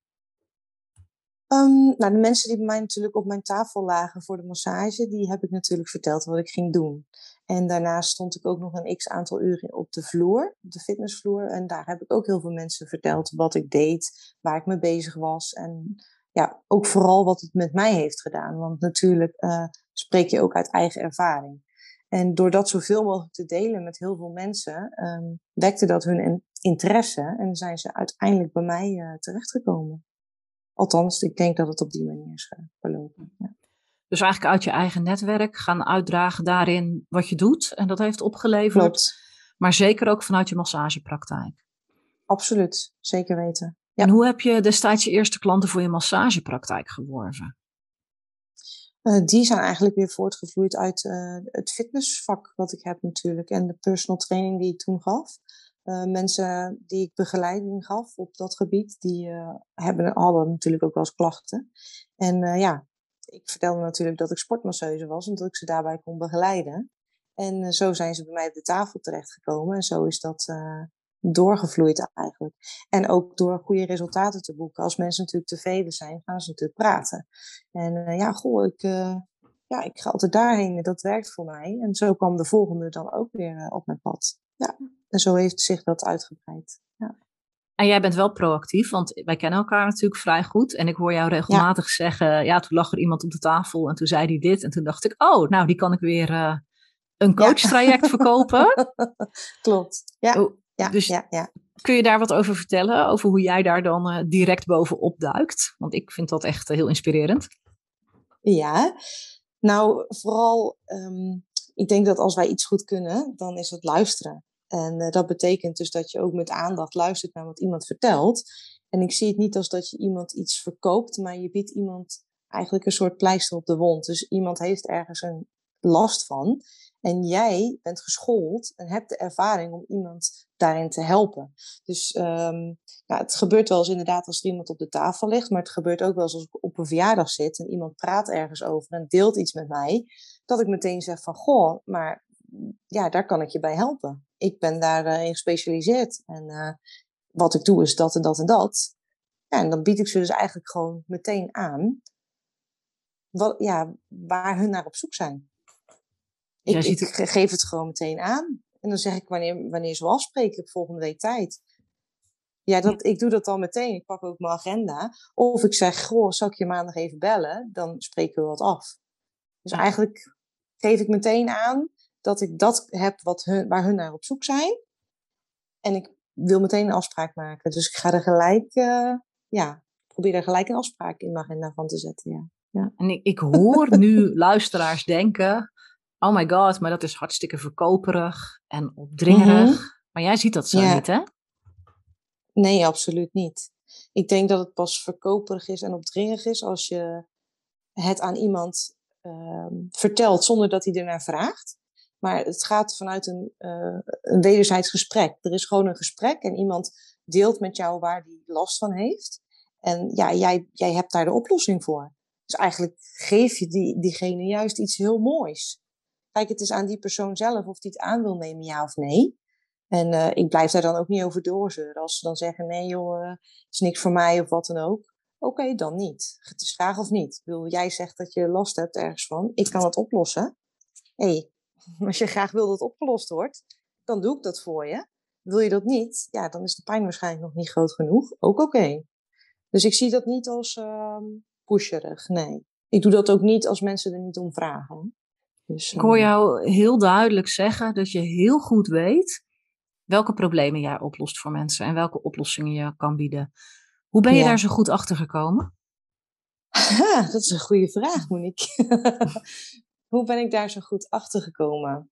Um, nou, de mensen die bij mij natuurlijk op mijn tafel lagen voor de massage, die heb ik natuurlijk verteld wat ik ging doen. En daarnaast stond ik ook nog een x-aantal uren op de vloer, op de fitnessvloer. En daar heb ik ook heel veel mensen verteld wat ik deed, waar ik mee bezig was. En ja, ook vooral wat het met mij heeft gedaan. Want natuurlijk uh, spreek je ook uit eigen ervaring. En door dat zoveel mogelijk te delen met heel veel mensen, um, wekte dat hun interesse. En zijn ze uiteindelijk bij mij uh, terechtgekomen. Althans, ik denk dat het op die manier is verlopen. Ja. Dus eigenlijk uit je eigen netwerk gaan uitdragen daarin wat je doet. En dat heeft opgeleverd. Klopt. Maar zeker ook vanuit je massagepraktijk. Absoluut, zeker weten. Ja. En hoe heb je destijds je eerste klanten voor je massagepraktijk geworven? Uh, die zijn eigenlijk weer voortgevloeid uit uh, het fitnessvak wat ik heb natuurlijk. En de personal training die ik toen gaf. Uh, mensen die ik begeleiding gaf op dat gebied, die uh, hebben, hadden natuurlijk ook wel eens klachten. En uh, ja, ik vertelde natuurlijk dat ik sportmasseuse was en dat ik ze daarbij kon begeleiden. En uh, zo zijn ze bij mij op de tafel terechtgekomen en zo is dat uh, doorgevloeid eigenlijk. En ook door goede resultaten te boeken. Als mensen natuurlijk tevreden zijn, gaan ze natuurlijk praten. En uh, ja, goh, ik, uh, ja, ik ga altijd daarheen, dat werkt voor mij. En zo kwam de volgende dan ook weer uh, op mijn pad. Ja. En zo heeft zich dat uitgebreid. Ja. En jij bent wel proactief, want wij kennen elkaar natuurlijk vrij goed. En ik hoor jou regelmatig ja. zeggen, ja, toen lag er iemand op de tafel en toen zei hij dit. En toen dacht ik, oh, nou, die kan ik weer uh, een coachtraject ja. verkopen. Klopt, ja. Oh, ja, dus ja, ja. Kun je daar wat over vertellen? Over hoe jij daar dan uh, direct bovenop duikt? Want ik vind dat echt uh, heel inspirerend. Ja, nou, vooral, um, ik denk dat als wij iets goed kunnen, dan is het luisteren. En uh, dat betekent dus dat je ook met aandacht luistert naar wat iemand vertelt. En ik zie het niet als dat je iemand iets verkoopt, maar je biedt iemand eigenlijk een soort pleister op de wond. Dus iemand heeft ergens een last van. En jij bent geschoold en hebt de ervaring om iemand daarin te helpen. Dus um, ja, het gebeurt wel eens inderdaad als er iemand op de tafel ligt. Maar het gebeurt ook wel eens als ik op een verjaardag zit en iemand praat ergens over en deelt iets met mij. Dat ik meteen zeg van, goh, maar ja, daar kan ik je bij helpen. Ik ben daarin uh, gespecialiseerd. En uh, wat ik doe is dat en dat en dat. Ja, en dan bied ik ze dus eigenlijk gewoon meteen aan. Wat, ja, waar hun naar op zoek zijn. Ik, ik het... geef het gewoon meteen aan. En dan zeg ik wanneer, wanneer ze afspreken. Ik heb volgende week tijd. Ja, dat, ik doe dat dan meteen. Ik pak ook mijn agenda. Of ik zeg, goh, zal ik je maandag even bellen? Dan spreken we wat af. Dus ja. Eigenlijk geef ik meteen aan dat ik dat heb wat hun, waar hun naar op zoek zijn. En ik wil meteen een afspraak maken. Dus ik ga er gelijk, uh, ja, probeer er gelijk een afspraak in mijn agenda van te zetten, ja. Ja. En ik, ik hoor nu luisteraars denken, oh my god, maar dat is hartstikke verkoperig en opdringerig. Mm-hmm. Maar jij ziet dat zo ja. niet, hè? Nee, absoluut niet. Ik denk dat het pas verkoperig is en opdringerig is als je het aan iemand uh, vertelt zonder dat hij ernaar vraagt. Maar het gaat vanuit een, uh, een wederzijds gesprek. Er is gewoon een gesprek en iemand deelt met jou waar die last van heeft. En ja, jij, jij hebt daar de oplossing voor. Dus eigenlijk geef je die, diegene juist iets heel moois. Kijk, het is aan die persoon zelf of die het aan wil nemen, ja of nee. En uh, ik blijf daar dan ook niet over doorzeuren. Als ze dan zeggen, nee joh, uh, het is niks voor mij of wat dan ook. Oké, okay, dan niet. Het is graag of niet. Ik bedoel, jij zegt dat je last hebt ergens van. Ik kan het oplossen. Hé, hey, als je graag wil dat het opgelost wordt, dan doe ik dat voor je. Wil je dat niet, ja, dan is de pijn waarschijnlijk nog niet groot genoeg. Ook oké. Okay. Dus ik zie dat niet als uh, pusherig, nee. Ik doe dat ook niet als mensen er niet om vragen. Dus, uh... Ik hoor jou heel duidelijk zeggen dat je heel goed weet welke problemen jij oplost voor mensen en welke oplossingen je kan bieden. Hoe ben je ja. daar zo goed achter gekomen? Ha, dat is een goede vraag, Monique. Hoe ben ik daar zo goed achter gekomen?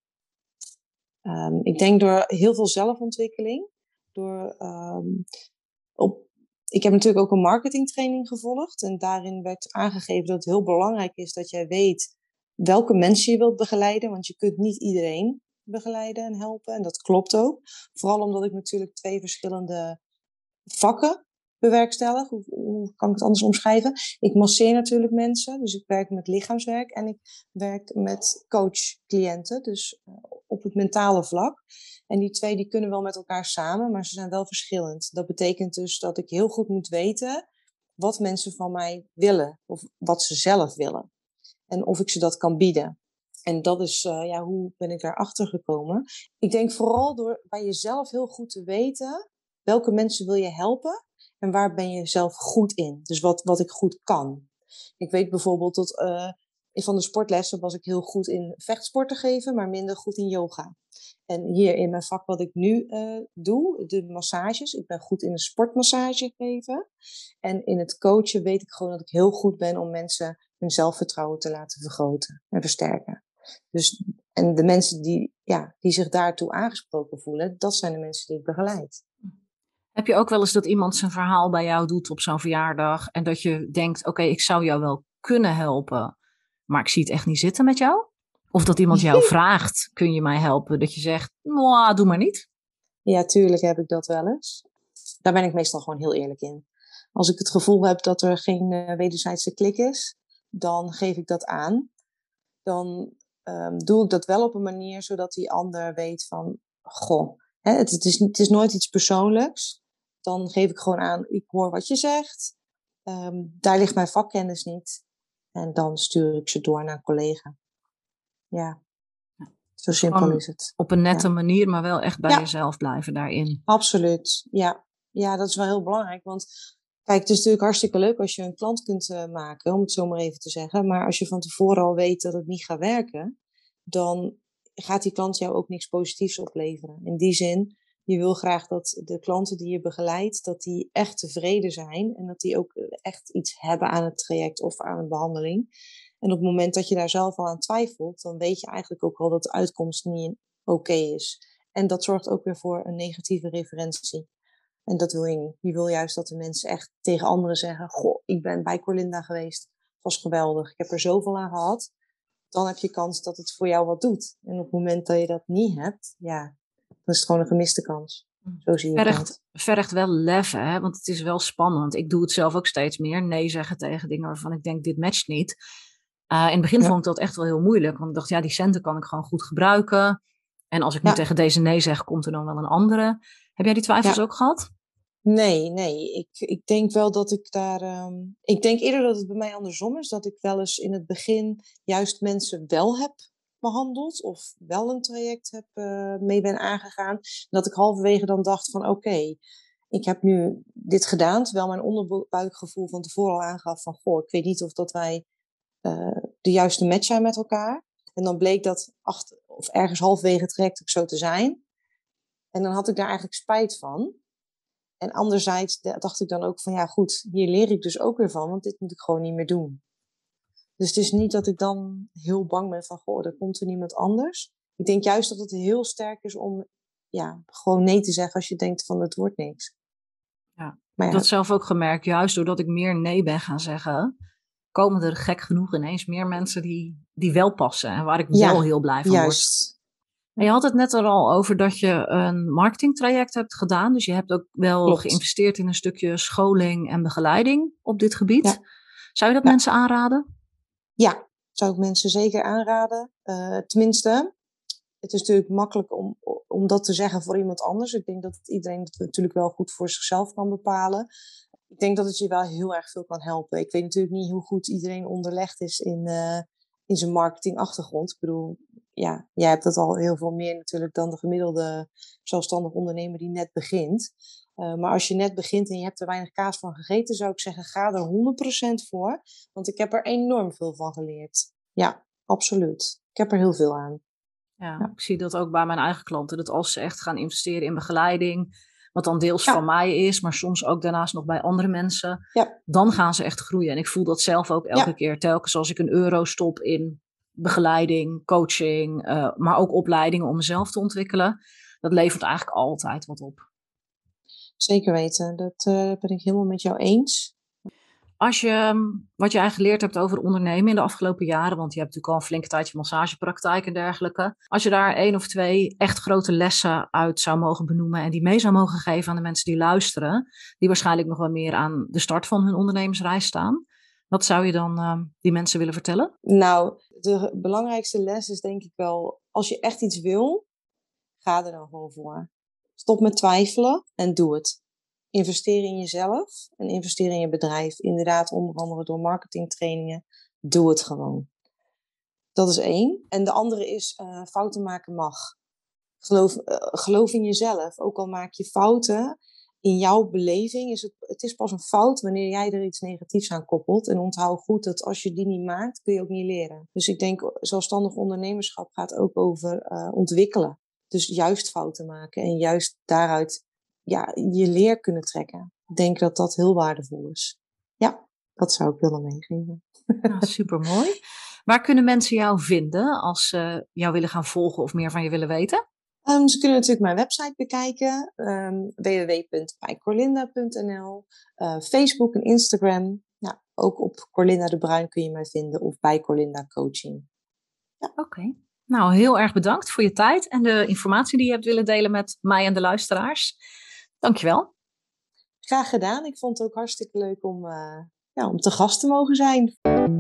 Um, ik denk door heel veel zelfontwikkeling. Door, um, op, ik heb natuurlijk ook een marketingtraining gevolgd. En daarin werd aangegeven dat het heel belangrijk is dat jij weet welke mensen je wilt begeleiden. Want je kunt niet iedereen begeleiden en helpen. En dat klopt ook. Vooral omdat ik natuurlijk twee verschillende vakken bewerkstellig. Hoe, hoe kan ik het anders omschrijven? Ik masseer natuurlijk mensen. Dus ik werk met lichaamswerk. En ik werk met coach-cliënten. Dus uh, op het mentale vlak. En die twee die kunnen wel met elkaar samen. Maar ze zijn wel verschillend. Dat betekent dus dat ik heel goed moet weten wat mensen van mij willen. Of wat ze zelf willen. En of ik ze dat kan bieden. En dat is, uh, ja, hoe ben ik daarachter gekomen? Ik denk vooral door bij jezelf heel goed te weten welke mensen wil je helpen en waar ben je zelf goed in. Dus wat, wat ik goed kan. Ik weet bijvoorbeeld dat uh, van de sportlessen was ik heel goed in vechtsporten geven, maar minder goed in yoga. En hier in mijn vak wat ik nu uh, doe, de massages. Ik ben goed in de sportmassage geven. En in het coachen weet ik gewoon dat ik heel goed ben om mensen hun zelfvertrouwen te laten vergroten en versterken. Dus, en de mensen die, ja, die zich daartoe aangesproken voelen, dat zijn de mensen die ik begeleid. Heb je ook wel eens dat iemand zijn verhaal bij jou doet op zo'n verjaardag en dat je denkt, oké, okay, ik zou jou wel kunnen helpen, maar ik zie het echt niet zitten met jou? Of dat iemand jou vraagt, kun je mij helpen? Dat je zegt, nou, doe maar niet. Ja, tuurlijk heb ik dat wel eens. Daar ben ik meestal gewoon heel eerlijk in. Als ik het gevoel heb dat er geen uh, wederzijdse klik is, dan geef ik dat aan. Dan um, doe ik dat wel op een manier zodat die ander weet van, goh, hè, het, het, is, het is nooit iets persoonlijks. Dan geef ik gewoon aan, ik hoor wat je zegt. Um, daar ligt mijn vakkennis niet. En dan stuur ik ze door naar een collega. Ja, zo dus simpel is het. Op een nette ja. manier, maar wel echt bij ja. jezelf blijven daarin. Absoluut, ja. Ja, dat is wel heel belangrijk. Want kijk, het is natuurlijk hartstikke leuk als je een klant kunt uh, maken, om het zo maar even te zeggen. Maar als je van tevoren al weet dat het niet gaat werken, dan gaat die klant jou ook niks positiefs opleveren. In die zin, je wil graag dat de klanten die je begeleidt, dat die echt tevreden zijn. En dat die ook echt iets hebben aan het traject of aan een behandeling. En op het moment dat je daar zelf al aan twijfelt, dan weet je eigenlijk ook al dat de uitkomst niet oké is. En dat zorgt ook weer voor een negatieve referentie. En dat wil je niet. Je wil juist dat de mensen echt tegen anderen zeggen, goh, ik ben bij Corlinda geweest. Het was geweldig. Ik heb er zoveel aan gehad. Dan heb je kans dat het voor jou wat doet. En op het moment dat je dat niet hebt, ja, dan is het gewoon een gemiste kans. Zo zie je het. Vergt, vergt wel lef, hè? Want het is wel spannend. Ik doe het zelf ook steeds meer. Nee zeggen tegen dingen waarvan ik denk, dit matcht niet. Uh, in het begin ja. vond ik dat echt wel heel moeilijk. Want ik dacht, ja, die centen kan ik gewoon goed gebruiken. En als ik nu ja. tegen deze nee zeg, komt er dan wel een andere. Heb jij die twijfels ja. ook gehad? Nee, nee. Ik, ik denk wel dat ik daar... Um, ik denk eerder dat het bij mij andersom is. Dat ik wel eens in het begin juist mensen wel heb behandeld. Of wel een traject heb, uh, mee ben aangegaan. Dat ik halverwege dan dacht van oké, okay, ik heb nu dit gedaan. Terwijl mijn onderbuikgevoel van tevoren al aangaf van goh, ik weet niet of dat wij uh, de juiste match zijn met elkaar. En dan bleek dat achter, of ergens halverwege het traject ook zo te zijn. En dan had ik daar eigenlijk spijt van. En anderzijds dacht ik dan ook van ja goed, hier leer ik dus ook weer van, want dit moet ik gewoon niet meer doen. Dus het is niet dat ik dan heel bang ben van goh, er komt er niemand anders. Ik denk juist dat het heel sterk is om ja, gewoon nee te zeggen als je denkt van het wordt niks. Ja, maar ja. Ik heb dat zelf ook gemerkt, juist doordat ik meer nee ben gaan zeggen, komen er gek genoeg ineens meer mensen die, die wel passen en waar ik ja, wel heel blij van juist. word. En je had het net er al over dat je een marketingtraject hebt gedaan. Dus je hebt ook wel Klopt. geïnvesteerd in een stukje scholing en begeleiding op dit gebied. Ja. Zou je dat ja. mensen aanraden? Ja, zou ik mensen zeker aanraden. Uh, tenminste, het is natuurlijk makkelijk om, om dat te zeggen voor iemand anders. Ik denk dat het iedereen dat natuurlijk wel goed voor zichzelf kan bepalen. Ik denk dat het je wel heel erg veel kan helpen. Ik weet natuurlijk niet hoe goed iedereen onderlegd is in, uh, in zijn marketingachtergrond. Ik bedoel, ja, jij hebt dat al heel veel meer natuurlijk dan de gemiddelde zelfstandig ondernemer die net begint. Uh, maar als je net begint en je hebt er weinig kaas van gegeten, zou ik zeggen, ga er honderd procent voor. Want ik heb er enorm veel van geleerd. Ja, absoluut. Ik heb er heel veel aan. Ja, ja. Ik zie dat ook bij mijn eigen klanten. Dat als ze echt gaan investeren in begeleiding, wat dan deels ja. van mij is, maar soms ook daarnaast nog bij andere mensen, ja. dan gaan ze echt groeien. En ik voel dat zelf ook elke ja. keer. Telkens als ik een euro stop in begeleiding, coaching, uh, maar ook opleidingen om mezelf te ontwikkelen, dat levert eigenlijk altijd wat op. Zeker weten, dat uh, ben ik helemaal met jou eens. Als je, wat je eigenlijk geleerd hebt over ondernemen in de afgelopen jaren, want je hebt natuurlijk al een flinke tijdje massagepraktijk en dergelijke. Als je daar één of twee echt grote lessen uit zou mogen benoemen en die mee zou mogen geven aan de mensen die luisteren, die waarschijnlijk nog wel meer aan de start van hun ondernemersreis staan. Wat zou je dan uh, die mensen willen vertellen? Nou, de belangrijkste les is denk ik wel, als je echt iets wil, ga er dan gewoon voor. Stop met twijfelen en doe het. Investeer in jezelf en investeer in je bedrijf. Inderdaad, onder andere door marketingtrainingen. Doe het gewoon. Dat is één. En de andere is, uh, fouten maken mag. Geloof, uh, geloof in jezelf. Ook al maak je fouten, in jouw beleving is het, het is pas een fout wanneer jij er iets negatiefs aan koppelt. En onthoud goed dat als je die niet maakt, kun je ook niet leren. Dus ik denk, zelfstandig ondernemerschap gaat ook over uh, ontwikkelen. Dus juist fouten maken en juist daaruit ja, je leer kunnen trekken. Ik denk dat dat heel waardevol is. Ja, dat zou ik willen meegeven. Nou, supermooi. Waar kunnen mensen jou vinden als ze jou willen gaan volgen of meer van je willen weten? Um, ze kunnen natuurlijk mijn website bekijken. Um, w w w punt bij corlinda punt n l uh, Facebook en Instagram. Nou, ook op Corlinda de Bruin kun je mij vinden of bij Corlinda Coaching. Ja. Oké. Okay. Nou, heel erg bedankt voor je tijd en de informatie die je hebt willen delen met mij en de luisteraars. Dankjewel. Graag gedaan. Ik vond het ook hartstikke leuk om, uh, ja, om te gast te mogen zijn.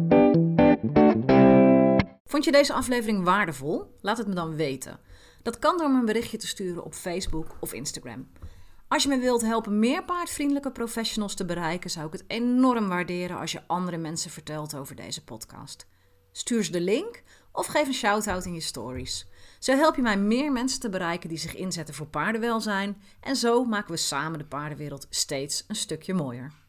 Vond je deze aflevering waardevol? Laat het me dan weten. Dat kan door me een berichtje te sturen op Facebook of Instagram. Als je me wilt helpen meer paardvriendelijke professionals te bereiken, zou ik het enorm waarderen als je andere mensen vertelt over deze podcast. Stuur ze de link of geef een shout-out in je stories. Zo help je mij meer mensen te bereiken die zich inzetten voor paardenwelzijn. En zo maken we samen de paardenwereld steeds een stukje mooier.